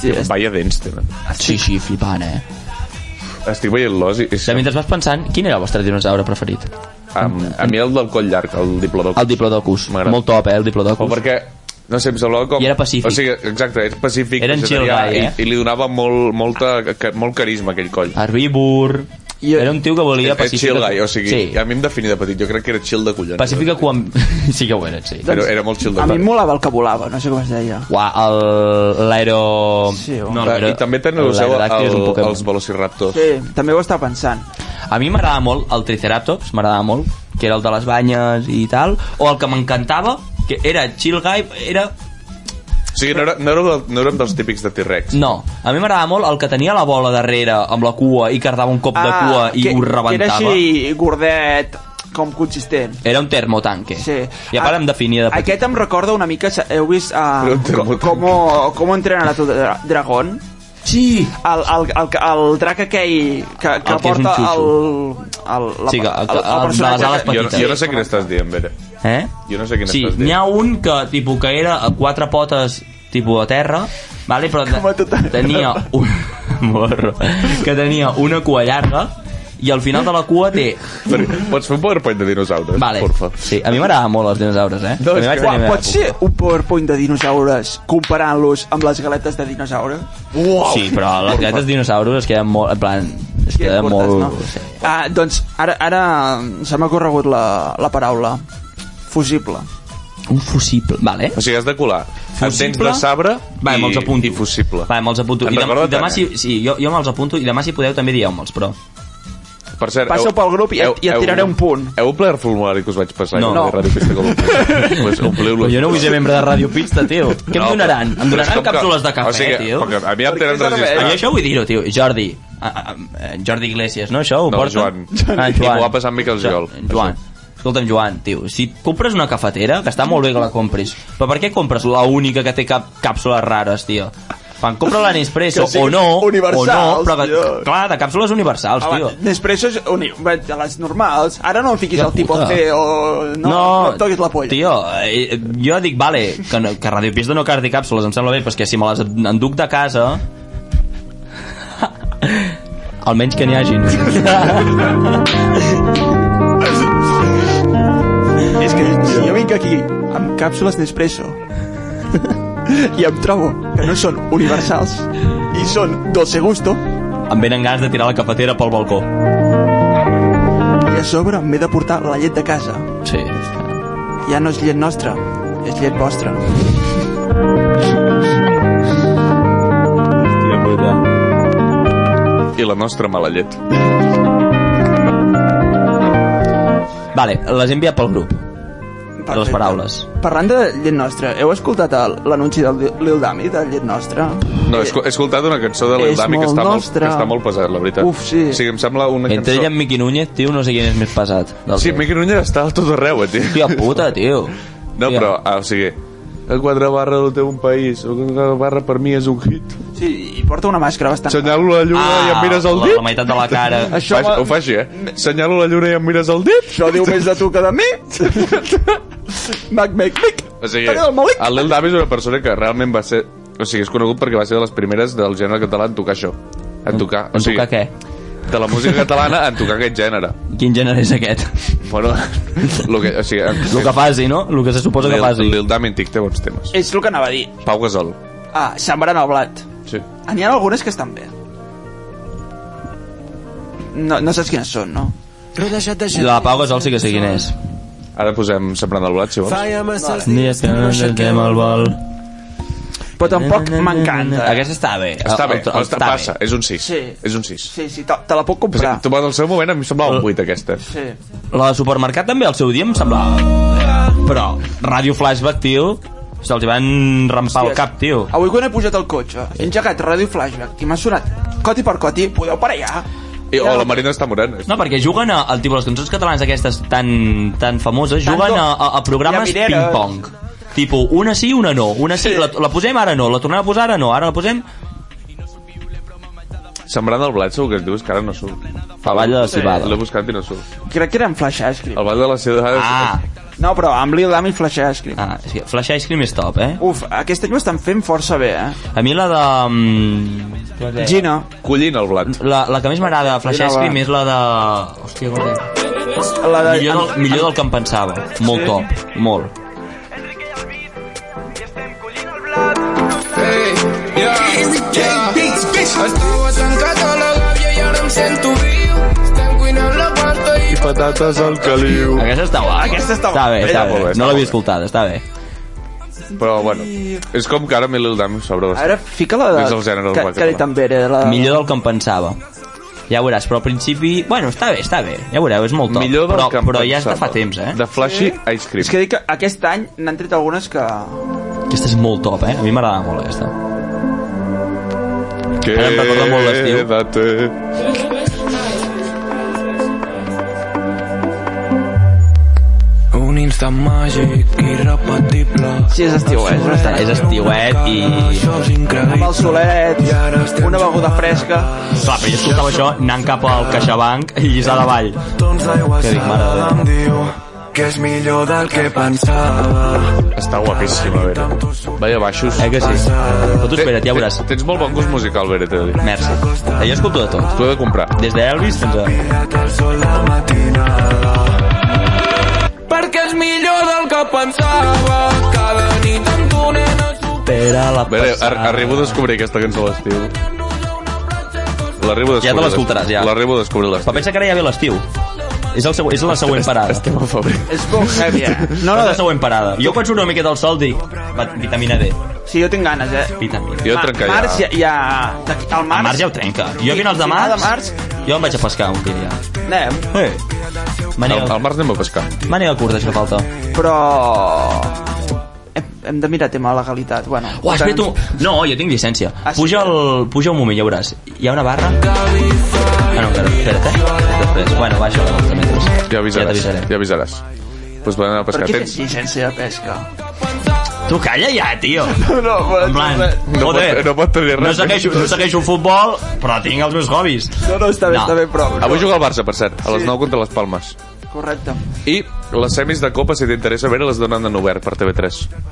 Hòstia, Vaya dents tenen. Sí, flipant, Estic veient-los i... De mentre vas pensant, quin era el vostre dinosaure preferit? A mi el del coll llarg, el Diplodocus. El Diplodocus, M'agrada. molt top, el Diplodocus. O perquè, no sé, em semblava com... I era pacífic. O sigui, exacte, era pacífic. Era en chill guy, I li donava molt carisma a aquell coll. Herbívor... Era un tio que volia pacífic. Chill guy, o sigui, a mi em definia de petit, jo crec que era chill de collons. Pacífica quan... Sí que ho era, sí. Però era molt chill de a mi collons. em molava el que volava, no sé com es deia. L'aero... Sí, I també tenen els velociraptors. Sí, també ho estava pensant. A mi m'agradava molt el Triceratops, m'agradava molt, que era el de les banyes i tal, o el que m'encantava, que era chill guy, era... O sigui, no érem dels típics de T-Rex. No, a mi m'agradava molt el que tenia la bola darrere amb la cua i que dava un cop de cua i ho rebentava. Que era així gordet, com consistent. Era un termotanque. Sí. I a part em definia de petit. Aquest em recorda una mica, heu vist com entrenen a tu dragón? Sí. El drac aquell que porta sí, el de les ales petites. Jo no sé quin estàs dient, Bere. Jo no sé quin estàs dient. Sí, n'hi ha un que era a 4 potes tipus a terra, vale? Però tenia un morro, que tenia una cua llarga i al final de la cua té... Pots fer un PowerPoint de dinosaures, porfa? Sí, a mi m'agradaven molt els dinosaures, No, pot ser un PowerPoint de dinosaures comparant-los amb les galetes de dinosaure? Sí, però les galetes de dinosaures es queden molt... En plan, es queden molt... No? Doncs ara se m'ha corregut la paraula. Fusible. Un fusible, vale. O sigui, has de colar amb dents de sabre i fusible. Vale, me'ls apunto. I demà jo me'ls apunto i demà si podeu també dieu-me'ls, però... Per cert, passeu pel grup i et tiraré un punt. Heu omplert el formulari que us vaig passar? No. Ràdio Pista pues ompliu-lo. Jo no vull ser membre de Ràdio Pista, tio. Què em donaran? Em donaran càpsules de cafè, tio? A mi em tenen registrat. Jo això vull dir-ho, tio. Jordi Iglesias, no? Això ho porta? Joan. I m'ho va passar amb Miquel Giol. Joan. Escolta'm, Joan, tio, si compres una cafetera, que està molt bé que la compris, però per què compres l'única que té càpsules rares, tio? Quan compra la Nespresso o no, però clar, de càpsules universals, tio. Nespresso és de les normals. Ara no em fiquis el tipus C o... No toquis la polla. Tio, jo dic, vale, que Radio Pista no cardi càpsules, em sembla bé, però és que si me les enduc de casa... Almenys que n'hi hagin. És que si jo vinc aquí amb càpsules Nespresso i em trobo que no són universals i són dolce gusto, em venen ganes de tirar la cafetera pel balcó i a sobre m'he de portar la llet de casa. Sí. Ja no és llet nostra, és llet vostra. I la nostra mala llet. Vale, les he enviat pel grup. Les paraules. Parlant de llet nostra, heu escoltat l'anunci del Lil Dami de llet nostra? No, he escoltat una cançó de Lil Dami que està molt pesat, la veritat. Uf, sí. O sigui, em sembla una cançó... Entre ell i en Miqui Núñez, tio, no sé quin és més pesat. Sí, Miqui Núñez està a tot arreu, tio. Tia puta, tio. No, però, o sigui... El 4 barra no té un país, el 4 barra per mi és un hit. Sí, i porta una màscara bastant... Senyalo la lluna i em mires el dit. La meitat de la cara. Ho fa així, Senyalo la lluna i em mires el dit. Això diu més de tu que de mi. Mac. O sigui, el Lil Dami és una persona que realment va ser... O sigui, és conegut perquè va ser de les primeres del gènere català en tocar això. En tocar què? De la música catalana en tocar aquest gènere. Quin gènere és aquest? Bueno, el que faci, no? El que se suposa que faci. Lil Dami en TIC té bons temes. És el que anava a dir. Pau Gasol. Sembrant el blat. Sí. N'hi ha algunes que estan bé. No saps quines són, no? La Pau Gasol sí que sé quin és. Ara posem Sembrant el blat, si vols. Dies que no aixequem el vol. Però tampoc m'encanta. Aquesta està bé. Està bé, passa, és un 6. Sí. És un 6. Sí, te la puc comprar. Tu vas al seu moment, a mi em semblava un 8 aquesta. Sí. La de supermercat també al seu dia em semblava. Però Ràdio Flashback, tio, se'ls van rampar el cap, tio. Avui quan he pujat al cotxe, he engegat Ràdio Flashback i m'ha sonat coti per coti, podeu parar ja. O la Marina està morant. No, perquè juguen al tipus les cançons catalanes aquestes tan famoses, juguen a programes ping-pong. Tipo, una sí, una no. Una sí, la posem, ara no. La tornem a posar, ara no. Ara la posem... Sembrant el blat, segur que es diu, és que ara no surt. El ball de la cibada. L'he buscat i no surt. Crec que era en Flash Ice Cream. El ball de la cibada... No, però amb Lil Dam i Flash Ice Cream. Ah, sí, Flash Ice Cream és top, Uf, aquest any ho estan fent força bé, A mi la de... Gina. Collint el blat. La que més m'agrada de Flash Ice Cream és la de... Hòstia, com és? La de... Millor del que em pensava. Molt top, molt. Estava tancat a la gàbia i ara em sento viu. Estem cuinant la pasta i patates al caliu. Aquesta està guapa. Està bé. No l'havia escoltada, està bé. Però bueno, és com que ara Lil Dam s'obre bastant. Ara fica la de... Que també era Millor del que em pensava. Ja veuràs, però al principi... Bueno, està bé, ja veureu, és molt top. Millor del que em però ja pensava. està fa temps, De Flashy Ice Cream. És que dic que aquest any n'han tret algunes que... Aquesta és molt top, A mi m'agrada molt aquesta. Ara em recorda molt l'estiu. un instant màgic irrepetible. Sí, és estiuet. És estiuet i... Amb el solet, una beguda fresca. Clar, però jo escoltava això anant cap al CaixaBank i lliçar davall. Que dic, mare de Déu. Que és millor del que pensava. Està guapíssima, Vera. Vaya baixos. Que sí? Però tu espera't, ja veuràs. Tens molt bon gust musical, Vera, t'he de dir. Merci. Jo escolto de tot. T'ho he de comprar. Des d'Elvis fins a... Perquè és millor del que pensava. Cada nit amb tu, nena, supera la passada. Arribo a descobrir aquesta cançó a l'estiu. L'arribo a descobrir. Ja te l'escoltaràs, ja. L'arribo a descobrir l'estiu. Però pensa que ara ja ve l'estiu. És la següent parada. Estem a febrer. És molt heavy, No, és la següent parada. Jo quan surt una miqueta del sol dic vitamina D. Sí, jo tinc ganes, Vitamina. Jo trencar ja. Març ja... Al març ja ho trenca. Jo a finals de març... Jo em vaig a pescar un dia. Anem. Al març anem a pescar. Màniga curta, això falta. Però... Hem de mirar tema de legalitat. Bueno, espera tu. No, jo tinc llicència. Puja un moment, ja veuràs. Hi ha una barra? No, espera't, Després. Bueno, baixa els metres. Ja avisaràs. Pues van anar a pescar. Per què tens llicència de pesca? Tu calla ja, tio. No, en plan, no pot tenir res. No segueixo el futbol, però tinc els meus hobbies. No, està bé, però... Avui juga el Barça, per cert, a les 9 contra les Palmes. Correcte. I les semis de Copa, si t'interessa veure, les donen en obert per TV3.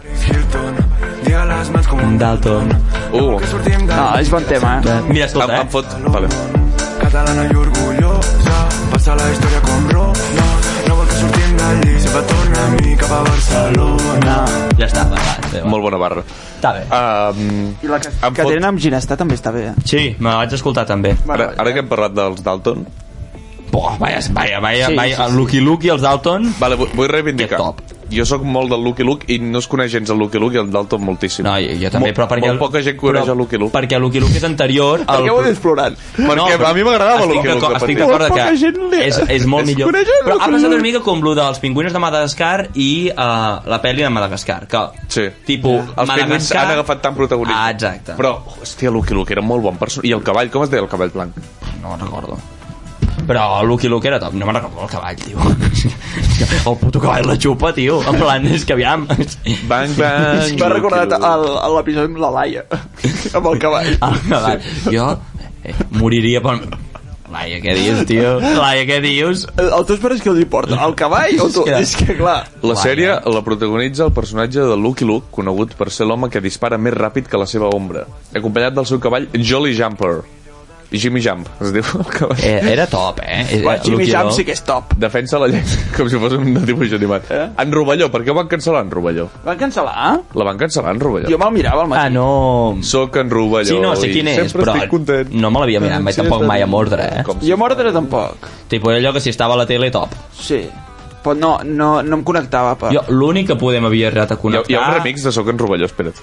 Dalton. És bon tema, Mira, escolta, Em fot... Vale. catalana i orgullosa, passa la història com Roma, no vol que sortim d'allí, sempre torna a mi cap a Barcelona. Ja està, va. Molt bona barra. Està bé. I la que tenen amb Ginesta també està bé. Sí, me la vaig escoltar també. Ara que hem parlat dels Dalton... Vaya, el Lucky Luke i els Dalton... Vale, vull reivindicar. Jo sóc molt del Lucky Luke i no es coneix gens el Lucky Luke i el Dalton moltíssim. No, jo també, però perquè... Molt poca gent coneix el Lucky Luke. Perquè el Lucky Luke és anterior... Per què ho he explorant? Perquè a mi m'agradava el Lucky Luke. Estic d'acord que és molt millor. Però ha passat una mica com el dels pingüins de Madagascar i la pel·li de Madagascar. Sí. Tipus, els pingüins han agafat tant protagonisme. Ah, exacte. Però, hòstia, Lucky Luke era molt bon persona. I el cavall, com es deia el cavall blanc? No recordo. Però el Lucky Luke era top. No me'n recordo el cavall, tio. El puto cavall la xupa, tio. En plan, és que aviam. Bang, bang. M'ha recordat l'episodi amb la Laia. Amb el cavall. El cavall. Jo moriria per... Laia, què dius, tio? Laia, què dius? Els teus pares què els importa? El cavall o tu? És que clar... La sèrie la protagonitza el personatge de Lucky Luke, conegut per ser l'home que dispara més ràpid que la seva ombra, acompanyat del seu cavall Jolly Jumper. Jimmy Jump, es diu el cavall. Era top, Jimmy Jump sí que és top. Defensa la llei com si fos un dibuix animat. En Rovelló, per què ho van cancel·lar en Rovelló? Van cancel·lar? La van cancel·lar en Rovelló. Jo me'l mirava al matí. Ah, no... Soc en Rovelló. Sí, no, sé quin és, sempre però estic content. no me l'havia mirat mai, tampoc mai a Mordre, Jo Mordre tampoc. Tipo allò que si estava a la tele, top. Sí. Però no em connectava. Jo, l'únic que podem havia arribat a connectar... Hi ha un remix de Soc en Rovelló, espera't.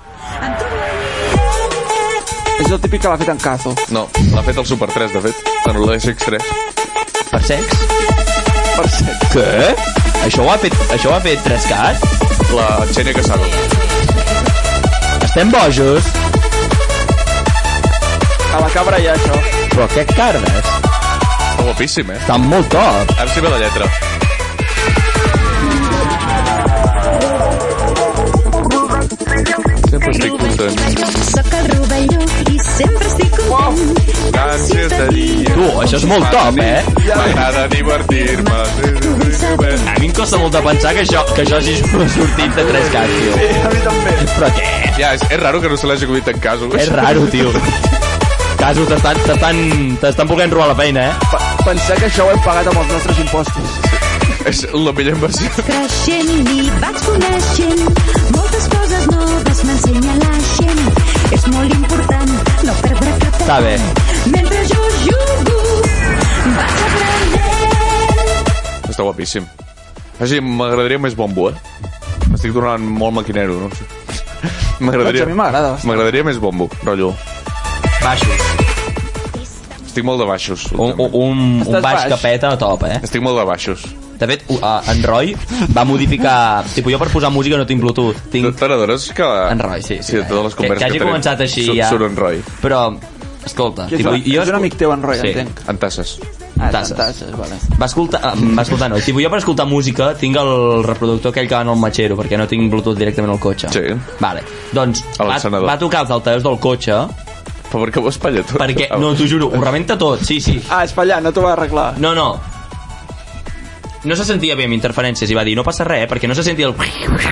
És el típic que l'ha fet en Cazo. No, l'ha fet el Super 3, de fet. En el SX3. Per sex? Per sex. Què? Això ho ha fet Trescat? La Xènia Casado. Estem bojos? A la cabra hi ha això. Però què cardes? Està guapíssim, Està molt top. A veure si ve la lletra. Sempre estic content. Soc el Rovelló i sempre estic content. Gràcies de dia. Tu, això és molt top, M'agrada divertir-me. A mi em costa molt de pensar que això hagi sortit de 3Cat, tio. Sí, a mi també. Però què? Ja, és raro que no se l'hagi acudit en casos. És raro, tio. Casos t'estan volent robar la feina, Pensar que això ho hem pagat amb els nostres impostos. És la millor inversió. Creixent i vaig coneixent moltes coses noves m'ensenya la gent. És molt important no perdre cap Està bé. mentre jo jugo vaig aprenent. Està guapíssim. Així, m'agradaria més bombo, M'estic tornant molt maquinero, no sé. A mi m'agrada. M'agradaria més bombo, rotllo. Baixos. Estic molt de baixos. Un baix que peta a top, Estic molt de baixos. De fet, en Roy va modificar... Tipo, jo per posar música no tinc Bluetooth. Te n'adones que... En Roy, sí. Sí, totes les converses que hagi començat així ja... Surt en Roy. Però, escolta... És un amic teu, en Roy, entenc. En tasses. Tasses, vale. Va escoltar, no. Tipo, jo per escoltar música tinc el reproductor aquell que va en el matxero, perquè no tinc Bluetooth directament al cotxe. Sí. Vale. Doncs va tocar els altaveus del cotxe. Però per què ho espatlla tot? Perquè, no, t'ho juro, ho rebenta tot, sí. Espatllar, no t'ho va arreglar. No. No se sentia bé amb interferències i va dir, no passa res, perquè no se sentia el...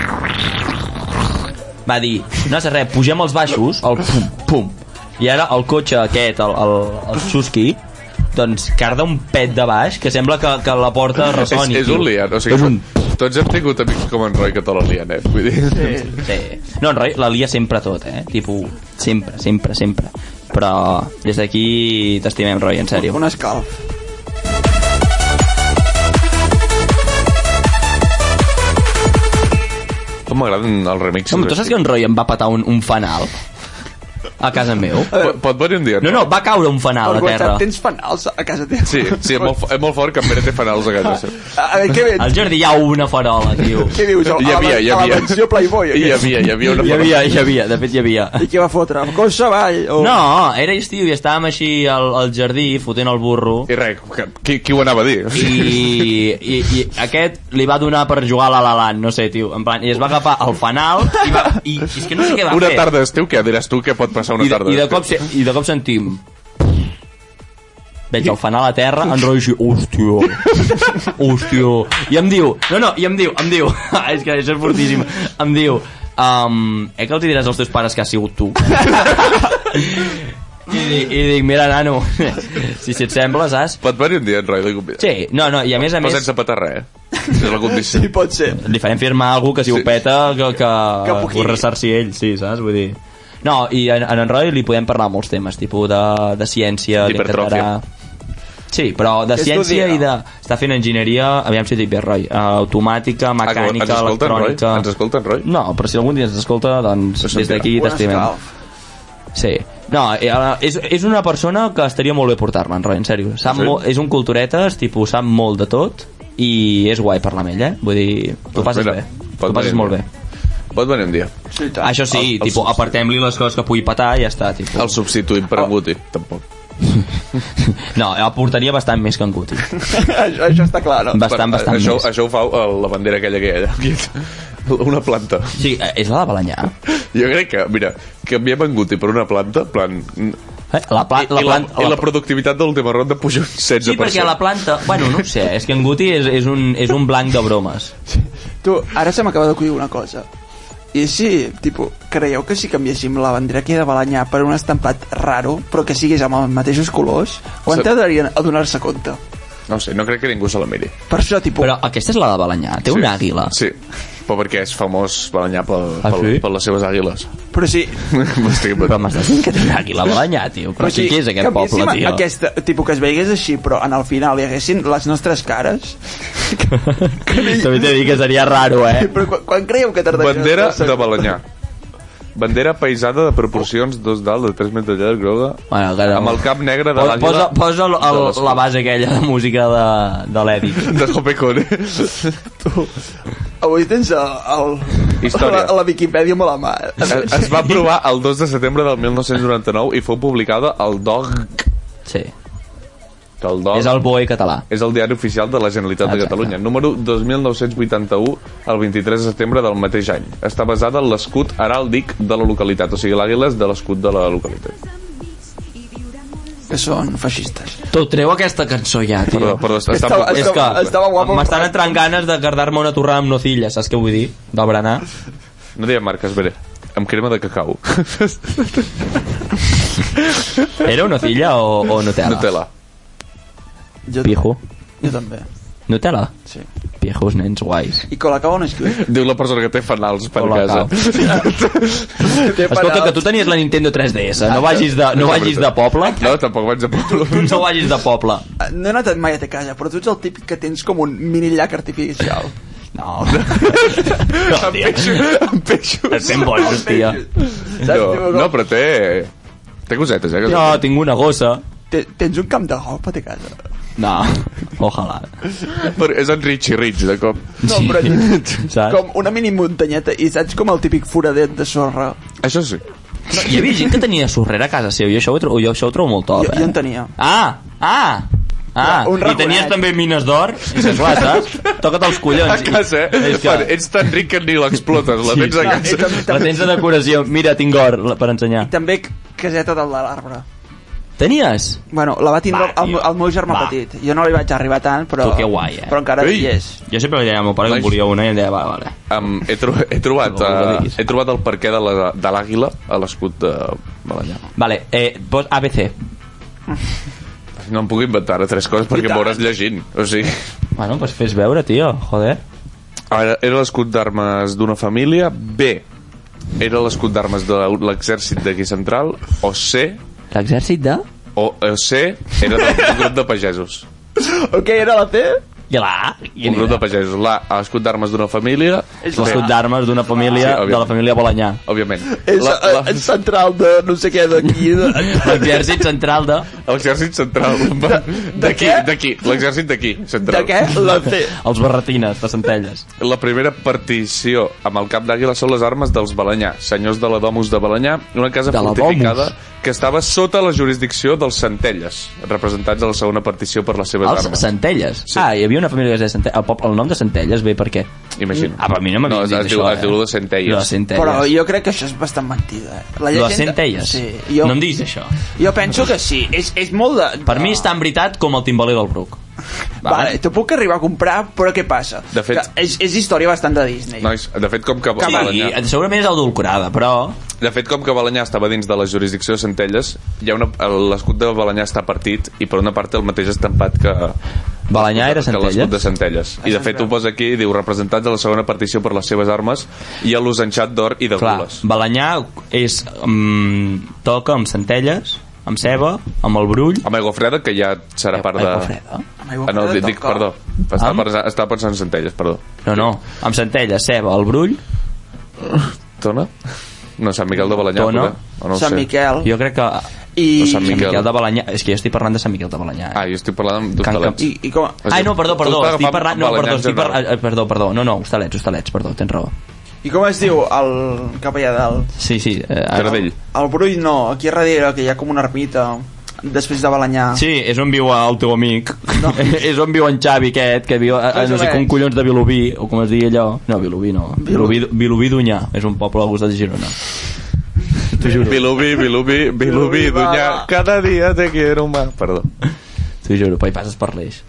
Va dir, no passa res, pugem els baixos, el pum. I ara el cotxe aquest, el Suski, doncs carda un pet de baix que sembla que la porta ressoni. És un liant, o sigui, tots hem tingut amics com en Roy que te la lien, vull dir. Sí. No, en Roy la lia sempre tot, Tipo, sempre. Però des d'aquí t'estimem, Roy, en sèrio. Un escalf. Com m'agraden els remixes. Tu saps que en Roy em va patar un fanal a casa meu? Pot venir un dia? No, va caure un fanal a terra. Tens fanals a casa teva? Sí, és molt fort que en Pere té fanals a casa. Què vens? Al jardí hi ha una farola, tio. Què dius? Hi havia. A la mansió Playboy. Hi havia una farola. Hi havia, de fet hi havia. I què va fotre? Coixa avall? No, era estiu i estàvem així al jardí fotent el burro. I res, qui ho anava a dir? I aquest li va donar per jugar a la Land, no sé, tio. En plan, i es va agafar el fanal i és que no sé què va fer. Una tarda d'estiu, què diràs tu que pot passar una tarda d'estiu? I de cop sentim... Veig el fanal a terra, en Roy així, hòstia. I em diu, és que això és fortíssim. Em diu, que els diràs als teus pares que ha sigut tu? I dic, mira, nano, si et sembla, saps? Pot venir un dia en Roy de convidar? Sí, no, i a més... Però sense petar res, és la condició. Sí, pot ser. Li farem firmar algú que si ho peta que ho ressarci ell, sí, saps? Vull dir... No, i en Roy li podem parlar molts temes, tipus de ciència, d'hipertròfia. Sí, però de ciència i de... Està fent enginyeria, aviam si et dic bé, Roy, automàtica, mecànica, electrònica... Ens escolta en Roy? No, però si algun dia ens escolta, doncs des d'aquí t'estimem. Sí. No, és una persona que estaria molt bé portar-la, en Roy, en sèrio. És un culturetes, tipus, sap molt de tot, i és guai parlar amb ell, Vull dir, t'ho passes bé. T'ho passes molt bé. Pot venir un dia. Sí, això sí, apartem-li les coses que pugui petar i ja està. El substituïm per en Guti, tampoc. No, aportaria bastant més que en Guti. Això està clar, no? Bastant més. Això ho fa la bandera aquella que hi ha allà. Una planta. Sí, és la de Balanyà. Jo crec que, mira, canviem en Guti per una planta, plan... I la productivitat de l'última ronda puja un 16%. Sí, perquè la planta... Bueno, no ho sé, és que en Guti és un blanc de bromes. Tu, ara se m'acaba d'acudir una cosa. I si, creieu que si canviéssim la bandera que hi ha de Balanyà per un estampat raro, però que sigués amb els mateixos colors, quan tardarien a donar-se compte? No sé, no crec que ningú se la miri. Per això, Però aquesta és la de Balanyà, té una àguila. Sí, però perquè és famós Balanyà per les seves àguiles. Però sí. Però m'estàs dient que té una àguila a Balanyà, tio. Però sí, què és aquest poble, tio? Aquesta, que es veigués així, però en el final hi haguessin les nostres cares. També t'he dit que seria raro, Però quan creieu que tardaria? Bandera de Balanyà. Bandera paisada de proporcions 2 dalt de 3 metres llarg, groga, amb el cap negre de l'àguila. Posa la base aquella de música de l'Èdic. De Jope Cone. Avui tens la Viquipèdia molt a mà. Es va aprovar el 2 de setembre del 1999 i fou publicada al DOG. Sí. És el BOE català. És el diari oficial de la Generalitat de Catalunya. Número 2981, el 23 de setembre del mateix any. Està basada en l'escut heràldic de la localitat, o sigui, l'àguila és de l'escut de la localitat. que són feixistes. Tu, treu aquesta cançó ja, tio. Perdó, Estava guapo. M'estan entrant ganes de guardar-me una torrada amb nocilla, saps què vull dir? Del berenar. No diem marques, bé, amb crema de cacau. Era una nocilla o Nutella? Nutella. Pijo. Jo també. Nutella? Sí. Piejos, nens guais. I Colacao no és que... Diu la persona que té fanals per Colacao. casa. Escolta, que tu tenies la Nintendo 3DS, no vagis de poble. No, tampoc vaig de poble. No vagis de poble. No he anat mai a te casa, però tu ets el típic que tens com un mini llac artificial. No. No, tia. Amb peixos. Estem bons, tia. No, però té cosetes, eh? No, tinc una gossa. Tens un camp de golf a te casa. No, ojalà. Però és en Richie Rich, de cop. No, però Saps? com una mini muntanyeta i saps com el típic foradet de sorra. Això sí. No, hi havia gent que tenia sorrera a casa seu, jo això ho trobo molt top, Jo en tenia. I tenies també mines d'or i clar, saps? Toca't els collons. A casa, És que... ets tan ric que ni l'explotes, la tens a casa. La tens de decoració. Mira, tinc or per ensenyar. I també caseta del de l'arbre. Tenies? Bueno, la va tindre el meu germà petit. Jo no li vaig arribar tant, però... Tu, que guai, Però encara hi és. Jo sempre li deia al meu pare que em volia una i em deia, vale. He trobat el perquè de l'àguila a l'escut de Balenyà. Vale, ABC. No em puc inventar ara 3 coses perquè m'hauràs llegint. O sigui... Bueno, pues fes veure, tio, joder. Era l'escut d'armes d'una família. B, era l'escut d'armes de l'exèrcit d'aquí central. O C... L'exèrcit de? O C, era d'un grup de pagesos. Ok, era la C? I la A? Un grup de pagesos. L'A, l'escut d'armes d'una família. És l'escut d'armes d'una família, de la família Balenyà. Òbviament. És central de no sé què d'aquí. L'exèrcit central de... L'exèrcit central. D'aquí. L'exèrcit d'aquí. De què? La C. Els barretines de Centelles. La primera partició amb el cap d'àguila són les armes dels Balenyà, senyors de la Domus de Balenyà, una casa fortificada que estava sota la jurisdicció dels Centelles, representats a la segona partició per les seves armes. Els Centelles? Sí. Hi havia una família que es deia Centelles. El nom de Centelles ve per què? Imagino. Per mi no m'havien dit això. Es diu de Centelles. Però jo crec que això és bastant mentida. Les Centelles? Sí. No em diguis això. Jo penso que sí. És molt de... Per mi és tan veritat com el timbaler del Bruc. Vale, t'ho puc arribar a comprar, però què passa? De fet, és història bastant de Disney. Nois, de fet, com que Balenyà... Sí, segurament és adulcorada, però... De fet, com que Balenyà estava dins de la jurisdicció de Centelles, l'escut de Balenyà està partit i per una part té el mateix estampat que... Balenyà era Centelles? L'escut de Centelles. I de fet ho posa aquí, diu, representats a la segona partició per les seves armes i a l'usenxat d'or i de gules. Balenyà és... toca amb Centelles, amb ceba, amb el Brull... Amb aigua freda, que ja serà part de... Aigua freda? No, dic, perdó. Estava pensant en Centelles, perdó. No, amb Centelles, ceba, el Brull... Tona? No, Sant Miquel de Balenyà. Tona? No Sant Miquel. Jo crec que... I... Sant Miquel de Balenyà. És que jo estic parlant de Sant Miquel de Balenyà. Jo estic parlant d'Hostalets. I com... Ai, no, perdó. Estic parlant... Perdó. No, Hostalets, perdó, tens raó. I com es diu el cap allà dalt? Sí. Cardell. El Brull no, aquí a darrere, que hi ha com una ermita després de Balenyà. Sí, és on viu el teu amic. No. És on viu en Xavi aquest, que viu a no sé com collons de Vilobí, o com es digui allò. No, Vilobí no. Vilobí d'Unyà, és un poble al costat de Girona. T'ho juro. Vilobí d'Unyà, cada dia te quiero más. Perdó. T'ho juro, hi passes per l'Eix.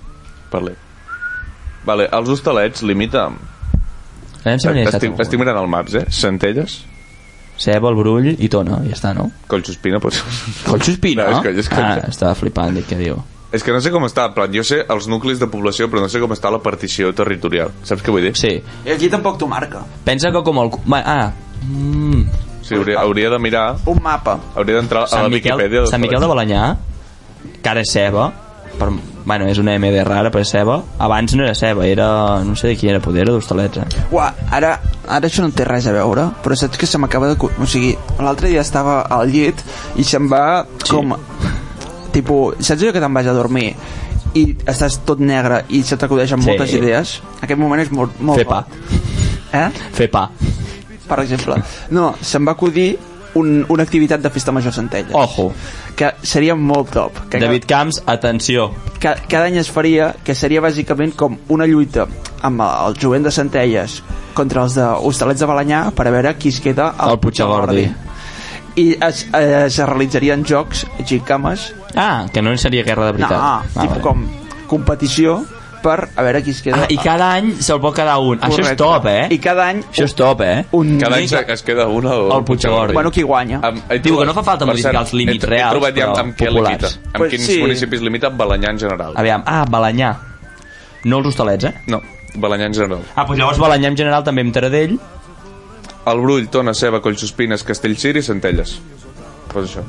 Vale, els Hostalets limita... Estic mirant el maps, Centelles, ceba, el Brull i Tona, ja està, no? Collsuspina, potser. Collsuspina? No, és que... Estava flipant, dic, què diu? És que no sé com està, en plan, jo sé els nuclis de població, però no sé com està la partició territorial. Saps què vull dir? Sí. I aquí tampoc t'ho marca. Pensa que com el... Sí, hauria de mirar... Un mapa. Hauria d'entrar a la Viquipèdia. Sant Miquel de Balenyà, que ara és ceba, bueno, és una MD rara, però és ceba. Abans no era ceba, era... no sé de qui era, poder era d'Hostalets, Ara això no té res a veure, però saps que se m'acaba de... O sigui, l'altre dia estava al llit i se'm va com... Tipo, saps allò que te'n vas a dormir i estàs tot negre i se t'acudeixen moltes idees? Aquest moment és molt Fer pa. Fer pa. Per exemple. No, se'm va acudir una activitat de festa major a Centelles. Ojo. Que seria molt top. David Camps, atenció. Cada any es faria, que seria bàsicament com una lluita amb el jovent de Centelles contra els d'Hostalets de Balenyà per a veure qui es queda al Puigdemont. I es realitzarien jocs, gincames Ah, que no seria guerra de veritat. Tipus com competició per a veure qui es queda. I cada any se'l pot quedar un. Correcte. Això és top, I cada any... Això és top, Cada any es queda un al Puigdemont. Bueno, qui guanya? Diu que no fa falta modificar els límits reals, he trobat ja amb què limita. Amb quins municipis limita Balenyà en general. Aviam, Balenyà. No els Hostalets, No, Balenyà en general. Doncs llavors Balenyà en general també amb Taradell. El Brull, Tona, Ceba, Collsospines, Castellcir i Centelles. Pues això.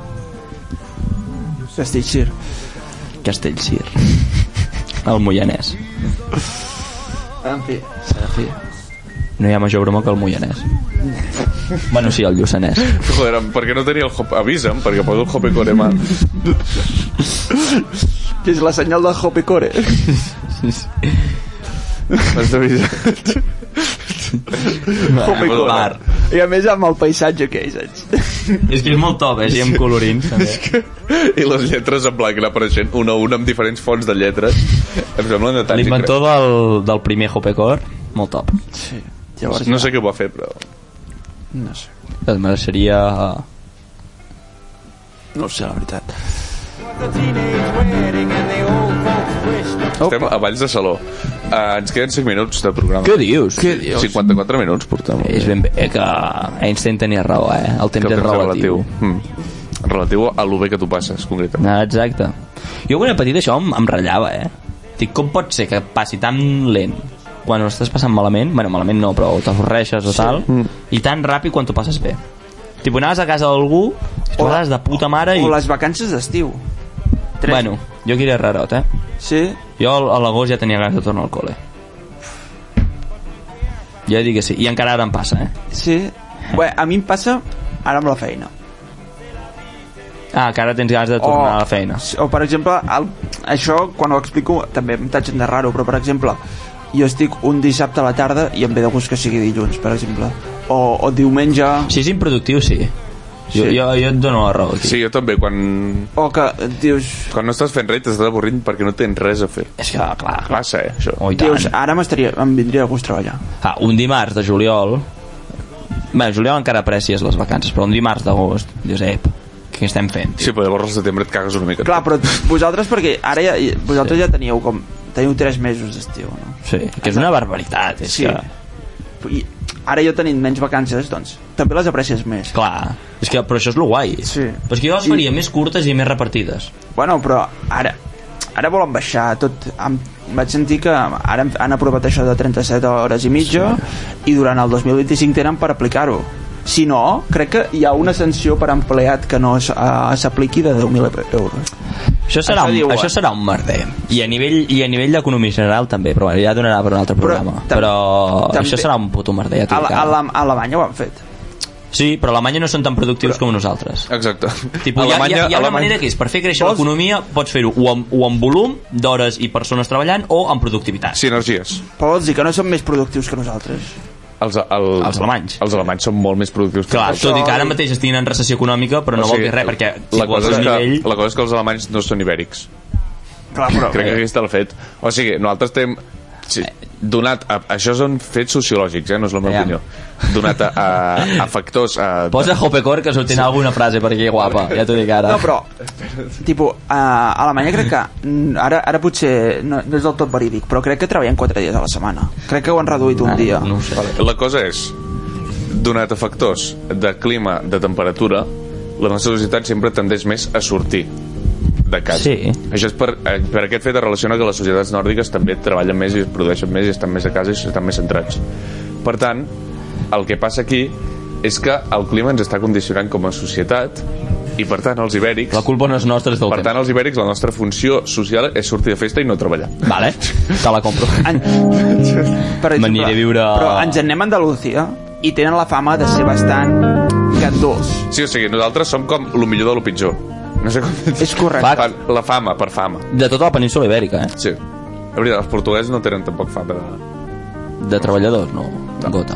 Castellcir. El Moianès. En fi. No hi ha major broma que el Moianès. Bueno, sí, el Lluçanès. Joder, per què no tenia el Hop... Avisa'm, perquè poso el Hopecore mal. Que és la senyal del Hopecore. M'has d'avisar. Hopecore. I a més amb el paisatge que és. És que és molt top, i amb colorins també. I les lletres en blanc anar apareixent una a una amb diferents fonts de lletres. Em semblen de tant. L'inventor del primer Hopecore, molt top. Sí. Llavors, no sé què ho va fer, però... No sé. Es mereixeria... No ho sé, la veritat. Estem a Valls de Saló. Ens queden 5 minuts de programa. Què dius? 54 minuts portem. És ben bé que Einstein tenia raó, El temps és relatiu. Relatiu a lo bé que tu passes, concretament. Exacte. Jo quan era petit això em ratllava, Dic, com pot ser que passi tan lent quan ho estàs passant malament? Bueno, malament no, però t'avorreixes o tal, i tan ràpid quan t'ho passes bé. Tipo, anaves a casa d'algú, tu anaves de puta mare i... O les vacances d'estiu. Bueno, jo aquí era rarot, Sí? Jo a l'agost ja tenia ganes de tornar al col·le. Ja dic que sí, i encara ara em passa, Sí? Bé, a mi em passa ara amb la feina. Que ara tens ganes de tornar a la feina. O per exemple, això quan ho explico també em tatxen de raro, però per exemple jo estic un dissabte a la tarda i em ve de gust que sigui dilluns, per exemple, o diumenge. Si és improductiu, sí. Jo et dono la raó aquí. Sí, jo també, o que dius... Quan no estàs fent res t'estàs avorrint perquè no tens res a fer. És que, clar. Passa, això. Dius, ara em vindria de gust treballar. Un dimarts de juliol... Bé, juliol encara aprecies les vacances, però un dimarts d'agost dius, què estem fent? Sí, però llavors al setembre et cagues una mica. Clar, però vosaltres, perquè ara vosaltres ja teniu 3 mesos d'estiu, no? Sí, que és una barbaritat. I ara jo tenint menys vacances, doncs també les aprecies més. Clar, però això és lo guai. Sí. Però és que jo les faria més curtes i més repartides. Bueno, però ara volen baixar tot. Vaig sentir que ara han aprovat això de 37 hores i mitja, i durant el 2025 tenen per aplicar-ho. Si no, crec que hi ha una sanció per empleat que no s'apliqui de 10.000 euros. Això serà un merder. I a nivell d'economia general també, però ja donarà per un altre programa. Però això serà un puto merder. A Alemanya ho han fet. Sí, però a Alemanya no són tan productius com nosaltres. Exacte. Hi ha una manera que és, per fer créixer l'economia pots fer-ho o en volum d'hores i persones treballant o en productivitat. Sinergies. Però vols dir que no són més productius que nosaltres? Els alemanys. Els alemanys són molt més productius. Clar, tot i que ara mateix estiguin en recessió econòmica, però no vol dir res, perquè la cosa és que els alemanys no són ibèrics. Clar, però... Crec que aquí està el fet. O sigui, nosaltres tenim... Sí, això són fets sociològics, no és la meva opinió. Donat a factors... Posa Hopecore que sortirà alguna frase per aquí guapa, ja t'ho dic ara. No, però, a Alemanya crec que ara potser no és del tot verídic, però crec que treballen 4 dies a la setmana. Crec que ho han reduït un dia. No sé. La cosa és, donat a factors de clima, de temperatura, la nostra societat sempre tendeix més a sortir de casa. Sí. Això és per aquest fet es relaciona que les societats nòrdiques també treballen més i es produeixen més i estan més a casa i estan més centrats. Per tant, el que passa aquí és que el clima ens està condicionant com a societat i per tant els ibèrics... La culpa no és nostra, és del temps. Per tant, els ibèrics, la nostra funció social és sortir de festa i no treballar. Vale, te la compro. Per exemple, a viure... Però ens anem a Andalucía i tenen la fama de ser bastant gandós. Sí, o sigui, nosaltres som com lo millor de lo pitjor. No sé com... És correcte. La fama, per fama. De tota la península ibèrica, Sí. La veritat, els portuguesos no tenen tampoc fama de treballadors, no. Gota.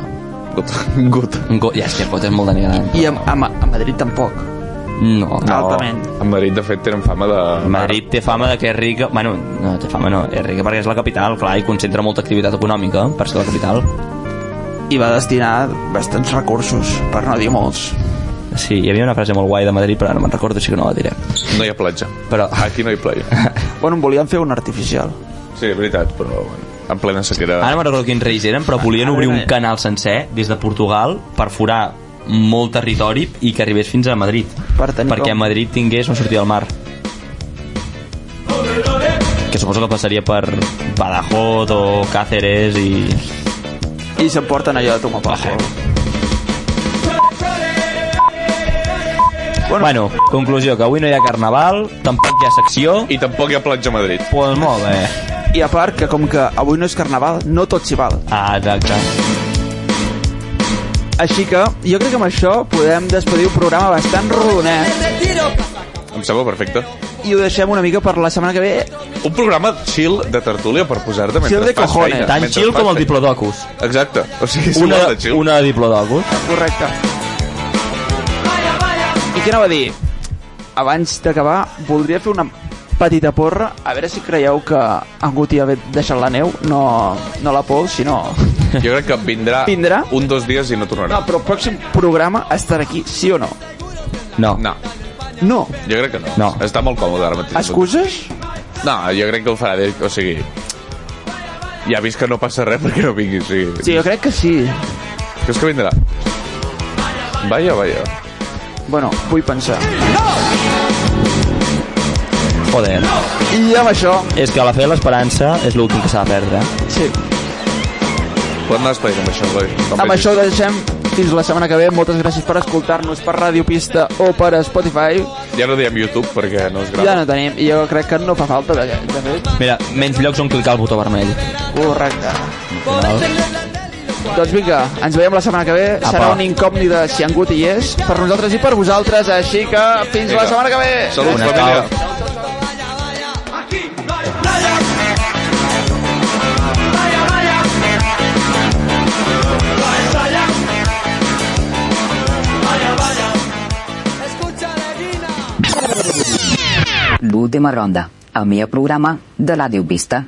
Ja, és que Gota és molt denigrant. I a Madrid tampoc. No. Altament. A Madrid, de fet, tenen fama de... Madrid té fama de que és rica... Bueno, no, té fama no. És rica perquè és la capital, clar, i concentra molta activitat econòmica per ser la capital. I va destinar bastants recursos, per no dir molts. Sí, hi havia una frase molt guai de Madrid, però no me'n recordo, així que no la diré. No hi ha platja. Però... Aquí no hi ha playa. Bueno, en volien fer un artificial. Sí, és veritat, però en plena sequera... Ara me'n recordo quins reis eren, però volien obrir un canal sencer des de Portugal per forar molt territori i que arribés fins a Madrid. Perquè a Madrid tingués una sortida al mar. Que suposo que passaria per Badajoz o Cáceres i s'emporten allò de tomar pel cul. Bueno, conclusió, que avui no hi ha carnaval, tampoc hi ha secció i tampoc hi ha platja a Madrid. Pues molt bé. I a part que com que avui no és carnaval, no tot s'hi val. Ah, exacte. Així que jo crec que amb això podem despedir un programa bastant rodonet. Em sembla perfecte. I ho deixem una mica per la setmana que ve. Un programa chill de tertúlia per posar-te mentre chill de fas cojones. feina. Tan chill com el Diplodocus. Exacte. O sigui, és igual de chill. Una Diplodocus. Correcte. I què anava a dir? Abans d'acabar, voldria fer una petita porra, a veure si creieu que en Guti ha deixat la neu, no la pols, sinó... Jo crec que vindrà 1 o 2 dies i no tornarà. No, però el pròxim programa estarà aquí, sí o no? No. No. No? Jo crec que no. Està molt còmode ara mateix. Excuses? No, jo crec que ho farà, o sigui... Ja he vist que no passa res perquè no vingui, o sigui... Sí, jo crec que sí. Creus que vindrà? Vaya. Bueno, vull pensar. Joder. I amb això... És que a la fe l'esperança és l'últim que s'ha de perdre. Sí. Podem anar despedint amb això, Eloi. Amb això deixem fins la setmana que ve. Moltes gràcies per escoltar-nos per Ràdio Pista o per Spotify. Ja no diem YouTube perquè no es grava. Ja no tenim, i jo crec que no fa falta de fet. Mira, menys llocs on clicar el botó vermell. Correcte. Doncs vinga, ens veiem la setmana que ve. Serà un incògnita si en Guti hi és, per nosaltres i per vosaltres, així que fins la setmana que ve. Salut, família. L'última ronda, el millor programa de Ràdio Pista.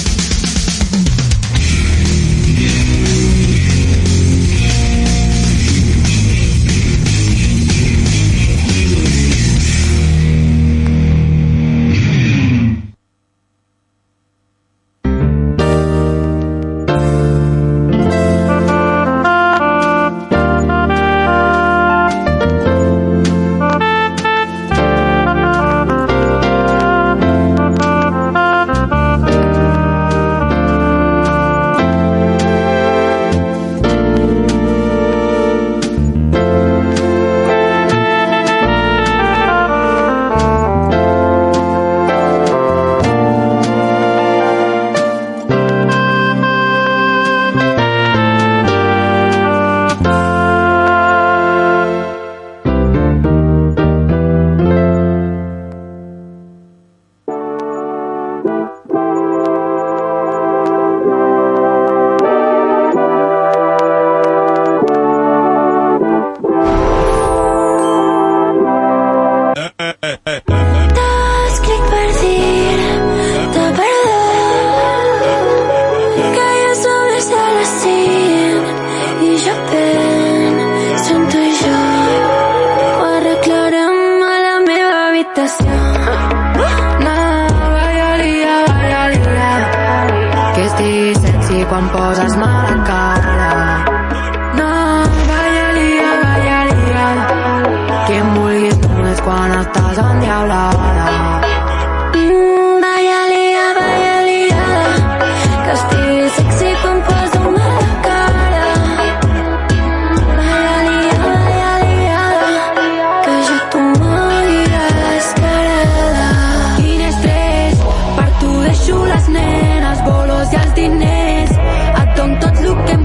Quan poses mala cara. No, vaya lia, que em vulguis només quan estàs endiablada. Vaya lia, que estiguis sexy quan poso mala cara. Vaya lia, que jo t'ho mogui descarada. Quin estrès, per tu deixo les nenes, bolos i els diners. Tot el que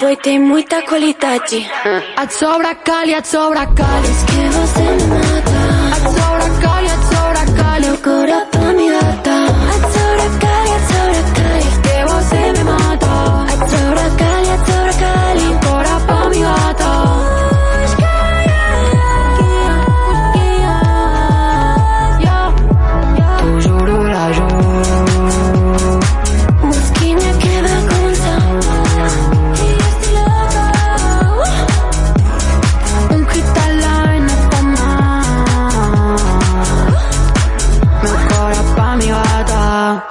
e tem muita qualidade. A sobra cali, a sobra cali. Diz que você me mata. A sobra cali, a sobra cali. Meu coração me gata. A sobra cali, a sobra cali. Diz que você me mata. A sobra cali, a sobra cali. Meu coração me gata. Tu juro la juro. Mosquinha que vergonha. Cristal na cama. Meu coração me gata.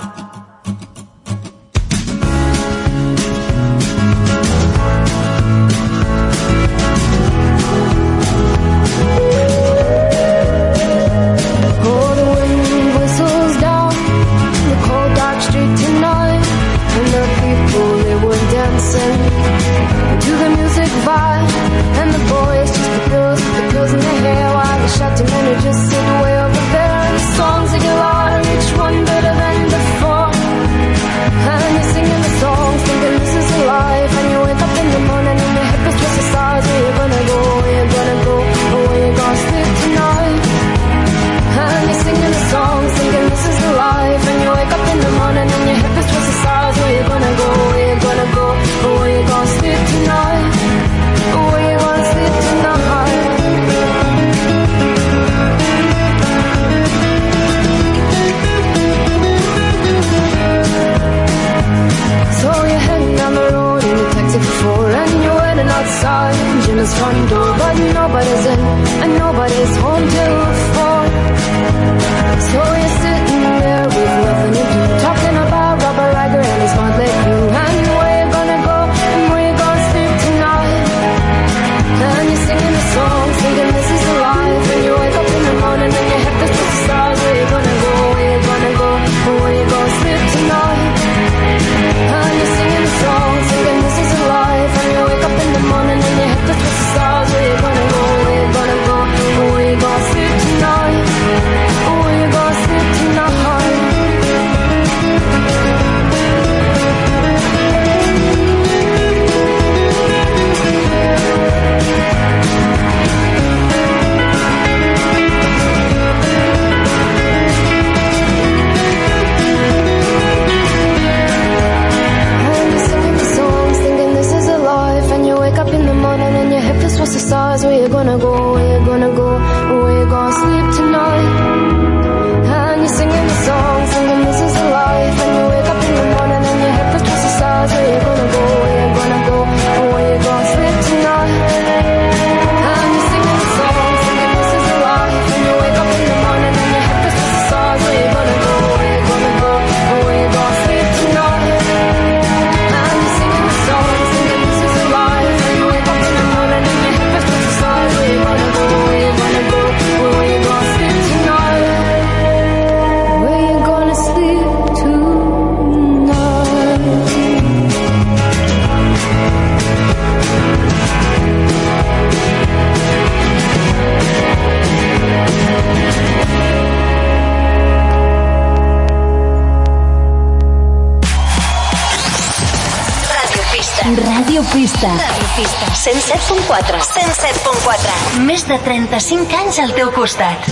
To the music vibe, and the boys just the pills in their hair while the shouting men who just sit way over there. And the songs they get louder, each one better than before. And you're singing the songs, thinking this is a life. And you wake up in the morning and your hip is just the stars. Where you gonna go? Where you gonna go? Or where you gonna sleep tonight? And you're singing the songs, thinking this is the life. And you wake up in the morning and your hip is just the stars. Where you gonna go? Where you gonna go? Or where you gonna sleep tonight? Or where you gonna sleep tonight? So you're heading down the road in a taxi for 4, and you're waiting outside Gina's front door, but nobody's in and nobody's home till 4. So you're sitting there with nothing to do, talking about Robert Riger and his motley crew, and where you gonna go and where you gonna sleep tonight? And you're singing the song, thinking this is the life, and you wake up in the morning and your head is just the stars. Where you gonna go? Where you gonna go? And where you gonna sleep tonight? And you're singing the song, thinking this is a life, and you wake up in the morning and your head is just the stars. Where you gonna go? Where you gonna go? And where you gonna sleep tonight? And where you gonna sleep tonight? What's the stars? Where you gonna go? Where you gonna go? Where you gonna sleep tonight? And you're singing the song, singing this is a life. And you wake up in the morning and your head feels just the stars. Where you gonna go? Where you gonna go? Where you gonna sleep tonight? And you're singing the song, singing this is a life. And you wake up in the morning and your head feels just the stars. Where you gonna go? Where you gonna go? Where you gonna sleep tonight? And you're singing the song, singing this is a life. And you wake up in the morning and your head feels just the stars. Where you gonna go? Where you gonna go? Where you gonna sleep tonight? Where you gonna sleep tonight? Ràdio Pista. Ràdio Pista. 107.4. 107.4. Més de 35 anys al teu costat.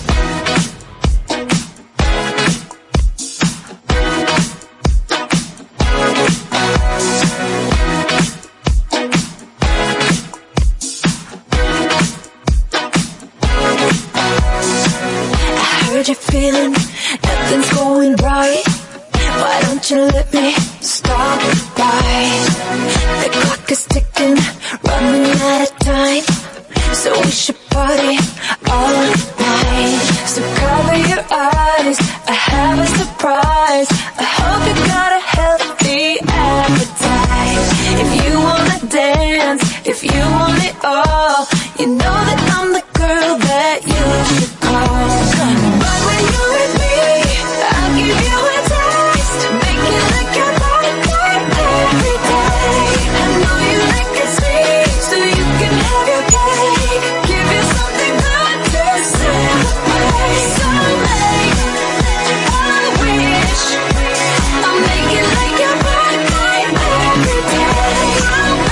I heard you're feeling nothing's going right. Why don't you let me stop by? The clock is ticking, running out of time. So we should party all night. So cover your eyes, I have a surprise. I hope you got a healthy appetite. If you wanna dance, if you want it all, you know that I'm the girl that you should call. But when you're with me, I'll give you a taste. Make it like your birthday every day. I know you like it sweet, so you can have your cake. Give you something good to celebrate. So late, all I wish, I'll make it like your birthday every day.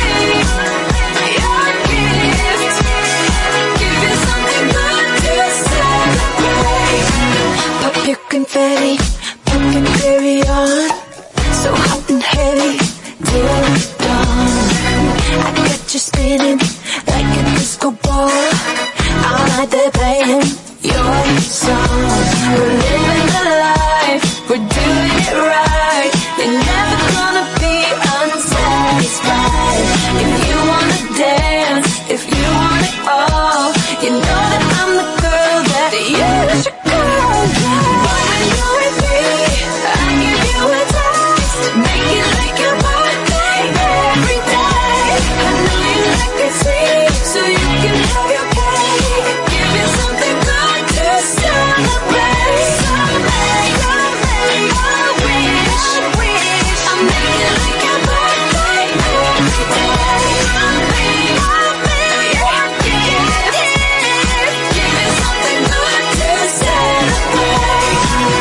ready, we can carry on. So hot and heavy, till dawn. I got you spinning like a disco ball. All night they're playing your song. We're living the life, we're doing it right. You're never gonna be unsatisfied. If you wanna dance, if you want it all, you know that I'm the girl that you should call. But when you're with me, I give you a taste, make it like your birthday every day. I know you like it sweet, so you can have your cake. Give you something good to celebrate. Celebrate, celebrate, I wish, I'll make it like your birthday every day. Give you something good to celebrate.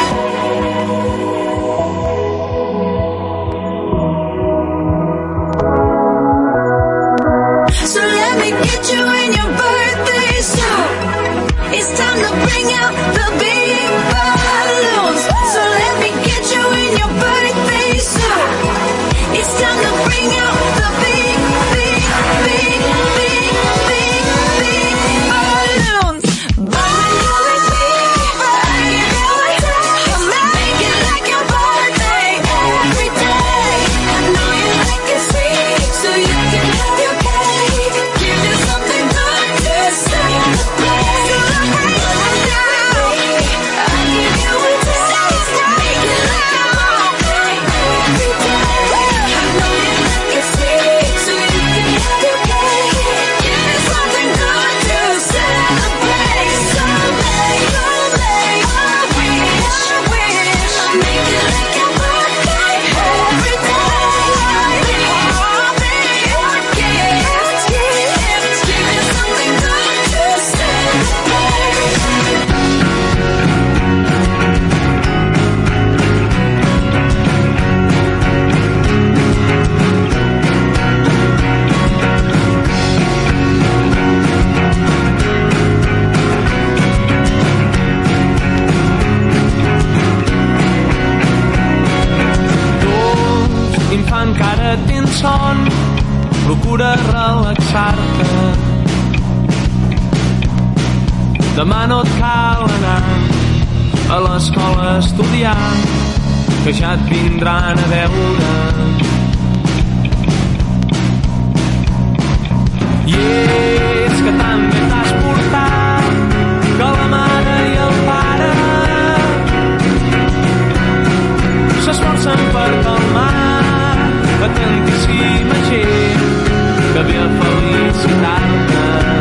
So let me get you in your birthday suit. It's time to bring out the big balloons. So let me get you in your birthday suit. It's time to bring out the big, big, big, big, big, big balloons. But when you're with me, I give you a taste. Make it like your birthday every day. I know you like it sweet, so you can have your cake. Give you something good to celebrate. I give you a taste. Make it like your birthday every day. I know you like it sweet, so you can have your cake. Give you something good to celebrate. Celebrate, celebrate. I wish, I'll make it like your birthday every day. All day, your gifts. Give you something good to celebrate. Infant que ara tens son, procura relaxar-te. Demà no et cal anar a l'escola a estudiar, que ja et vindran a veure. I és que tan bé t'has portat que la mare i el pare s'esforcen per calmar a tantíssima gent que ve a felicitar-te.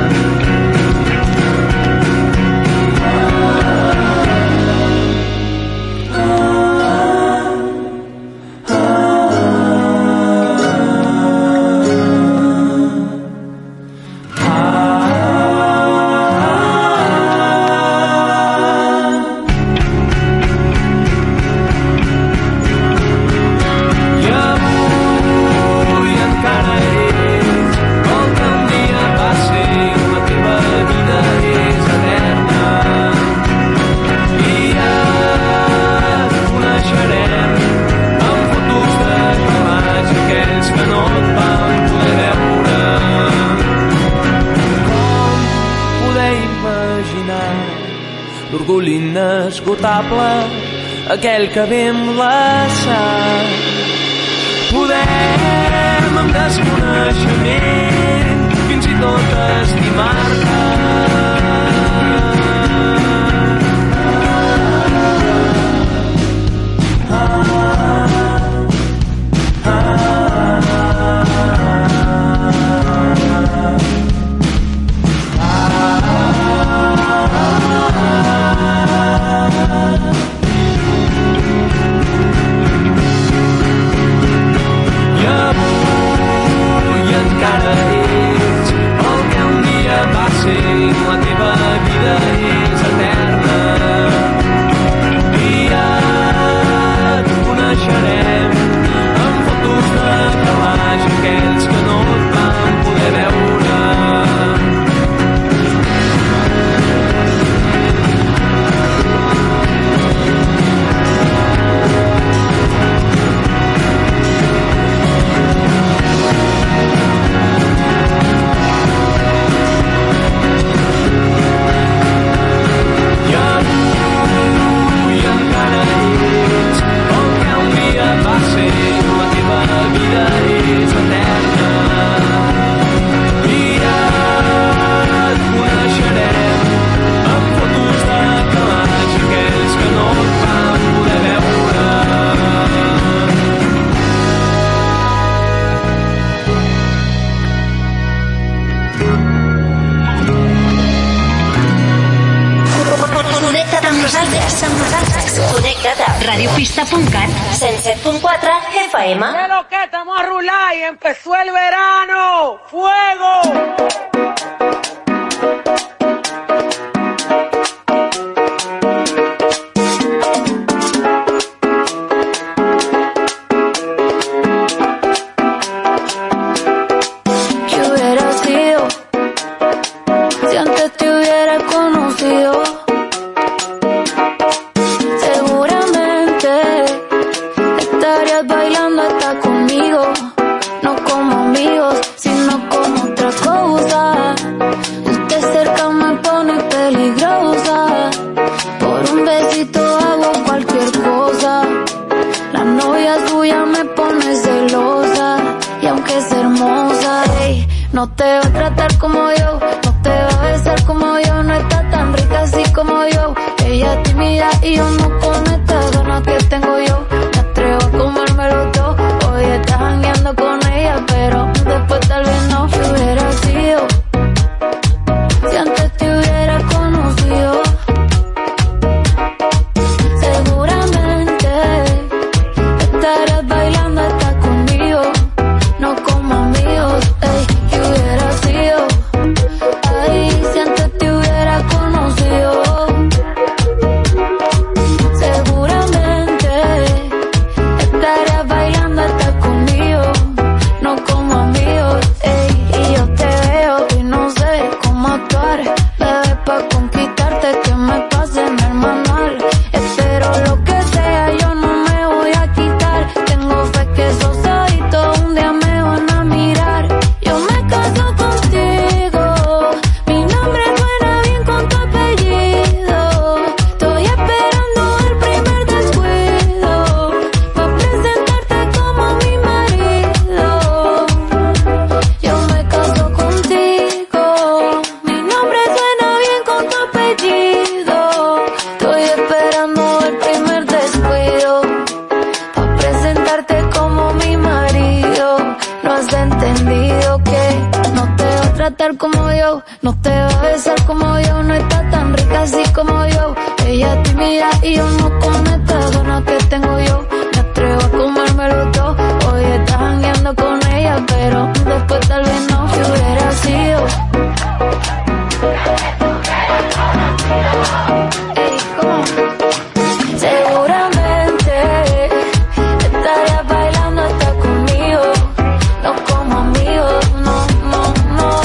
L'orgull inesgotable, aquell que ve amb l'assar. Podem amb desconeixement fins i tot estimar-te. I avui encara ets el que un dia va nosaltres. Connecta't a radiopista.cat 107.4 FM. ¿Qué lo que estamos a rular y empezó el verano? ¡Fuego! No te va a tratar como yo, no te va a besar como yo, no está tan rica así como yo. Ella es tímida y yo no con estas ganas que tengo yo. Me atrevo a comérmelo todo, hoy estás jangueando con ella, pero después tal vez no. Si hubiera sido, si antes te hubiera conocido, seguramente estarías bailando hasta conmigo, no como amigos, ey. Como yo, no te va a besar como yo, no está tan rica así como yo. Ella es tímida y yo no con estas ganas que tengo yo. Me atrevo a comérmelo todo, hoy estás jangueando con ella, pero después tal vez no. Si hubiera sido, ey, ¿cómo? Seguramente estarías bailando hasta conmigo, no como amigos, no, no, no.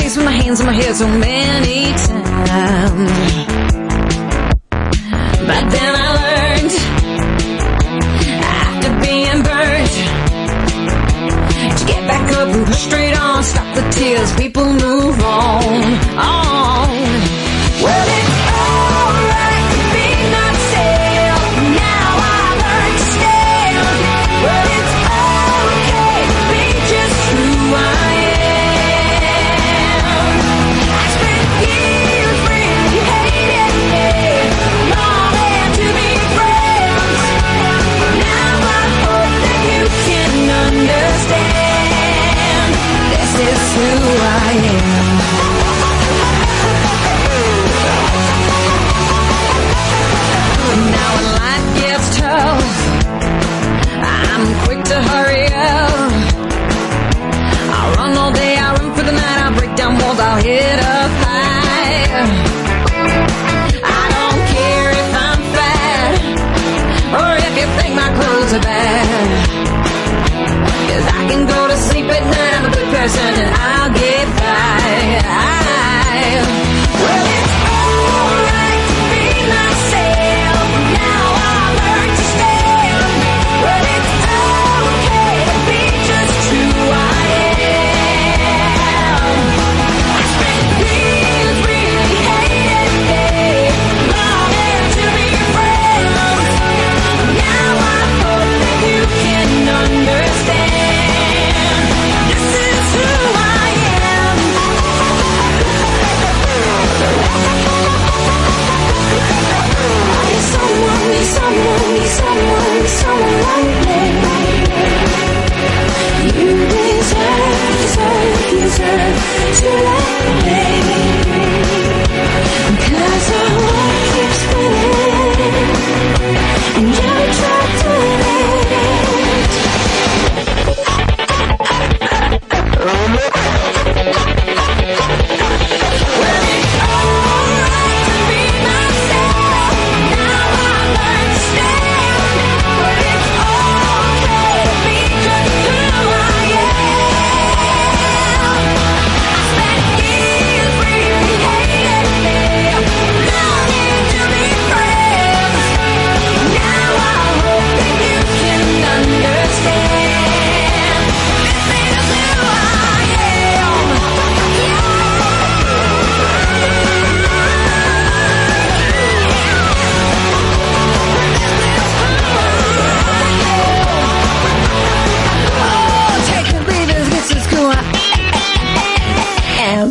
face with my hands on my head so many times. But then I learned, after being burnt, to get back up and push straight on, stop the tears, people move on. Well, it's alright to be not safe. Now I learn to stand. Well, it's okay to be just who I am. I spent years really hating me, longing to be friends. Now I hope that you can understand. This is who I am. Now when life gets tough, I'm quick to hurry up. I'll run all day, I'll run for the night, I'll break down walls, I'll hit a fire. I don't care if I'm fat, or if you think my clothes are bad, 'cause I can go to sleep at night, I'm a good person and I'll get by. Well, it's alright to be myself. Now I learn to stand. Well, it's okay to be just who I am. I spent years really hating me, longing to be friends. Now I hope that you can understand. This is who I am. Someone like me. You deserve to let me. 'Cause our world keeps spinning, and you're trapped in it. Well, it's alright to be myself. Now I learn to stand. But it's okay to be just who I am. I spent years really hating me, longing to be friends. Now I hope that you can understand. This is who I am. Oh, take the leaders, this is who I am.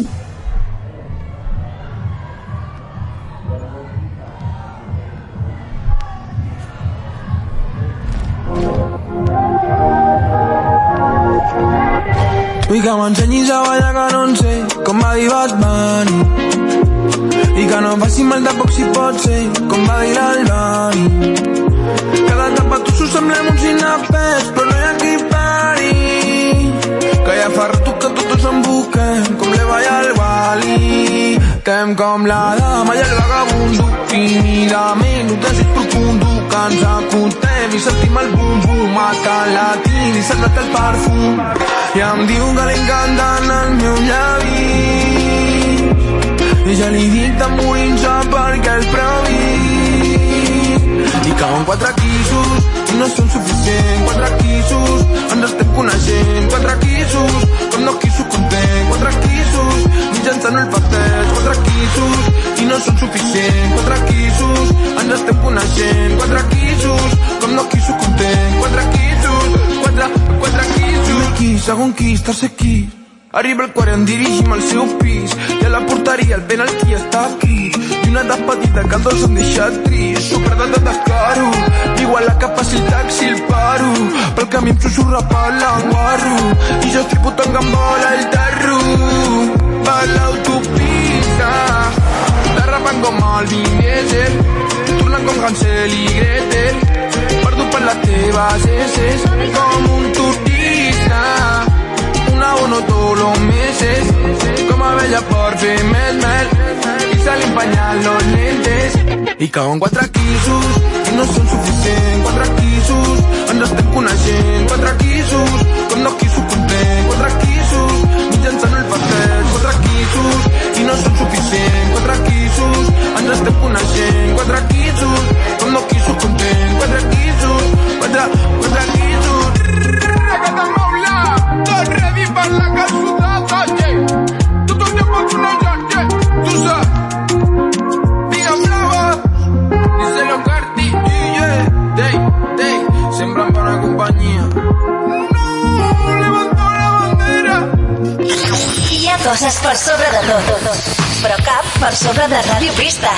Vull que m'ensenyis a ballar que no en sé, com va dir Bad Bunny. I que no faci mal de poc si pot ser, com va dir l'Albani. Cada etapa tu s'ho semblem uns inapers, però no hi ha qui pari. Que ja fa rato que tots en busquem, com l'Eva i el Wally. Tem com la dama i el vagabundo, tímidament ho desig profundo, que ens acotem i sentim el bum-bum, mata el latín i se'n nota el perfum. I em diu que li encanten els meus llavis, i ja li dic de morir-se perquè els previst. I cauen 4 quisos i no són suficients, 4 quisos, ens estem coneixent, 4 quisos, com 2 quisos content, 4 quisos, mitjançant el papel, 4 quisos i no són suficients, 4 quisos, ens estem coneixent, 4 quisos, com 2 quisos content, 4 quisos, 4 quisos. Primer quis, segon quis, tercer quis, arriba el quart i em dirigim al seu pis, i a la porteria el penalti està aquí, i una despedida que els dos s'han deixat trist, superdat de descaro, igual la que passi el taxi el paro, pel camí em susurra per l'enguarro, i jo estic putant gambola el terro, per l'autopista, derrapant com el Vin Diesel, tornant com Hansel i Gretel, perdut per les teves esses, com un turista, un abono todos los meses, como abella por fer més mel, i se li empanyen los lentes, i cauen 4 quisos, i no són suficients, 4 quisos, ens estem coneixent, 4 quisos, com 2 quisos content, 4 quisos, mitjançant el pastel, 4 quisos, Coses per sobre de tot, però cap per sobre de Ràdio Pista.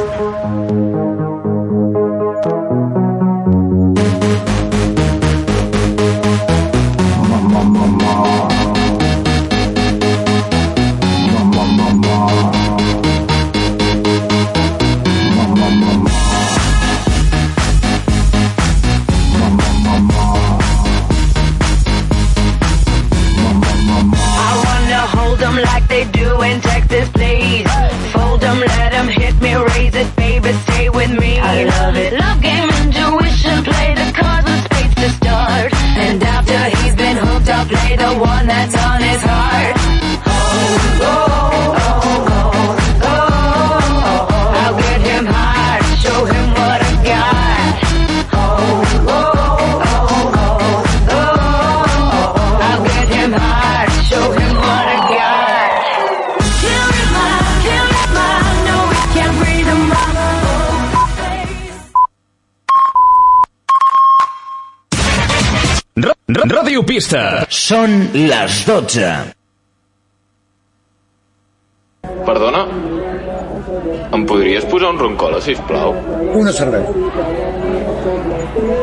Like they do in Texas, please. Fold them, let them hit me, raise it, baby, stay with me. I love it. Love game, intuition, play the cards with spades to start. And after he's been hooked, I'll play the one that's on his heart. Oh, oh, oh, oh, oh, oh. I'll get him hard, show him what I got. Oh, oh, oh, oh, oh, oh. I'll get him hard, show him what I got. Ràdio Pista. Són les 12. Perdona? Em podries posar un roncola, sisplau? Una cervesa.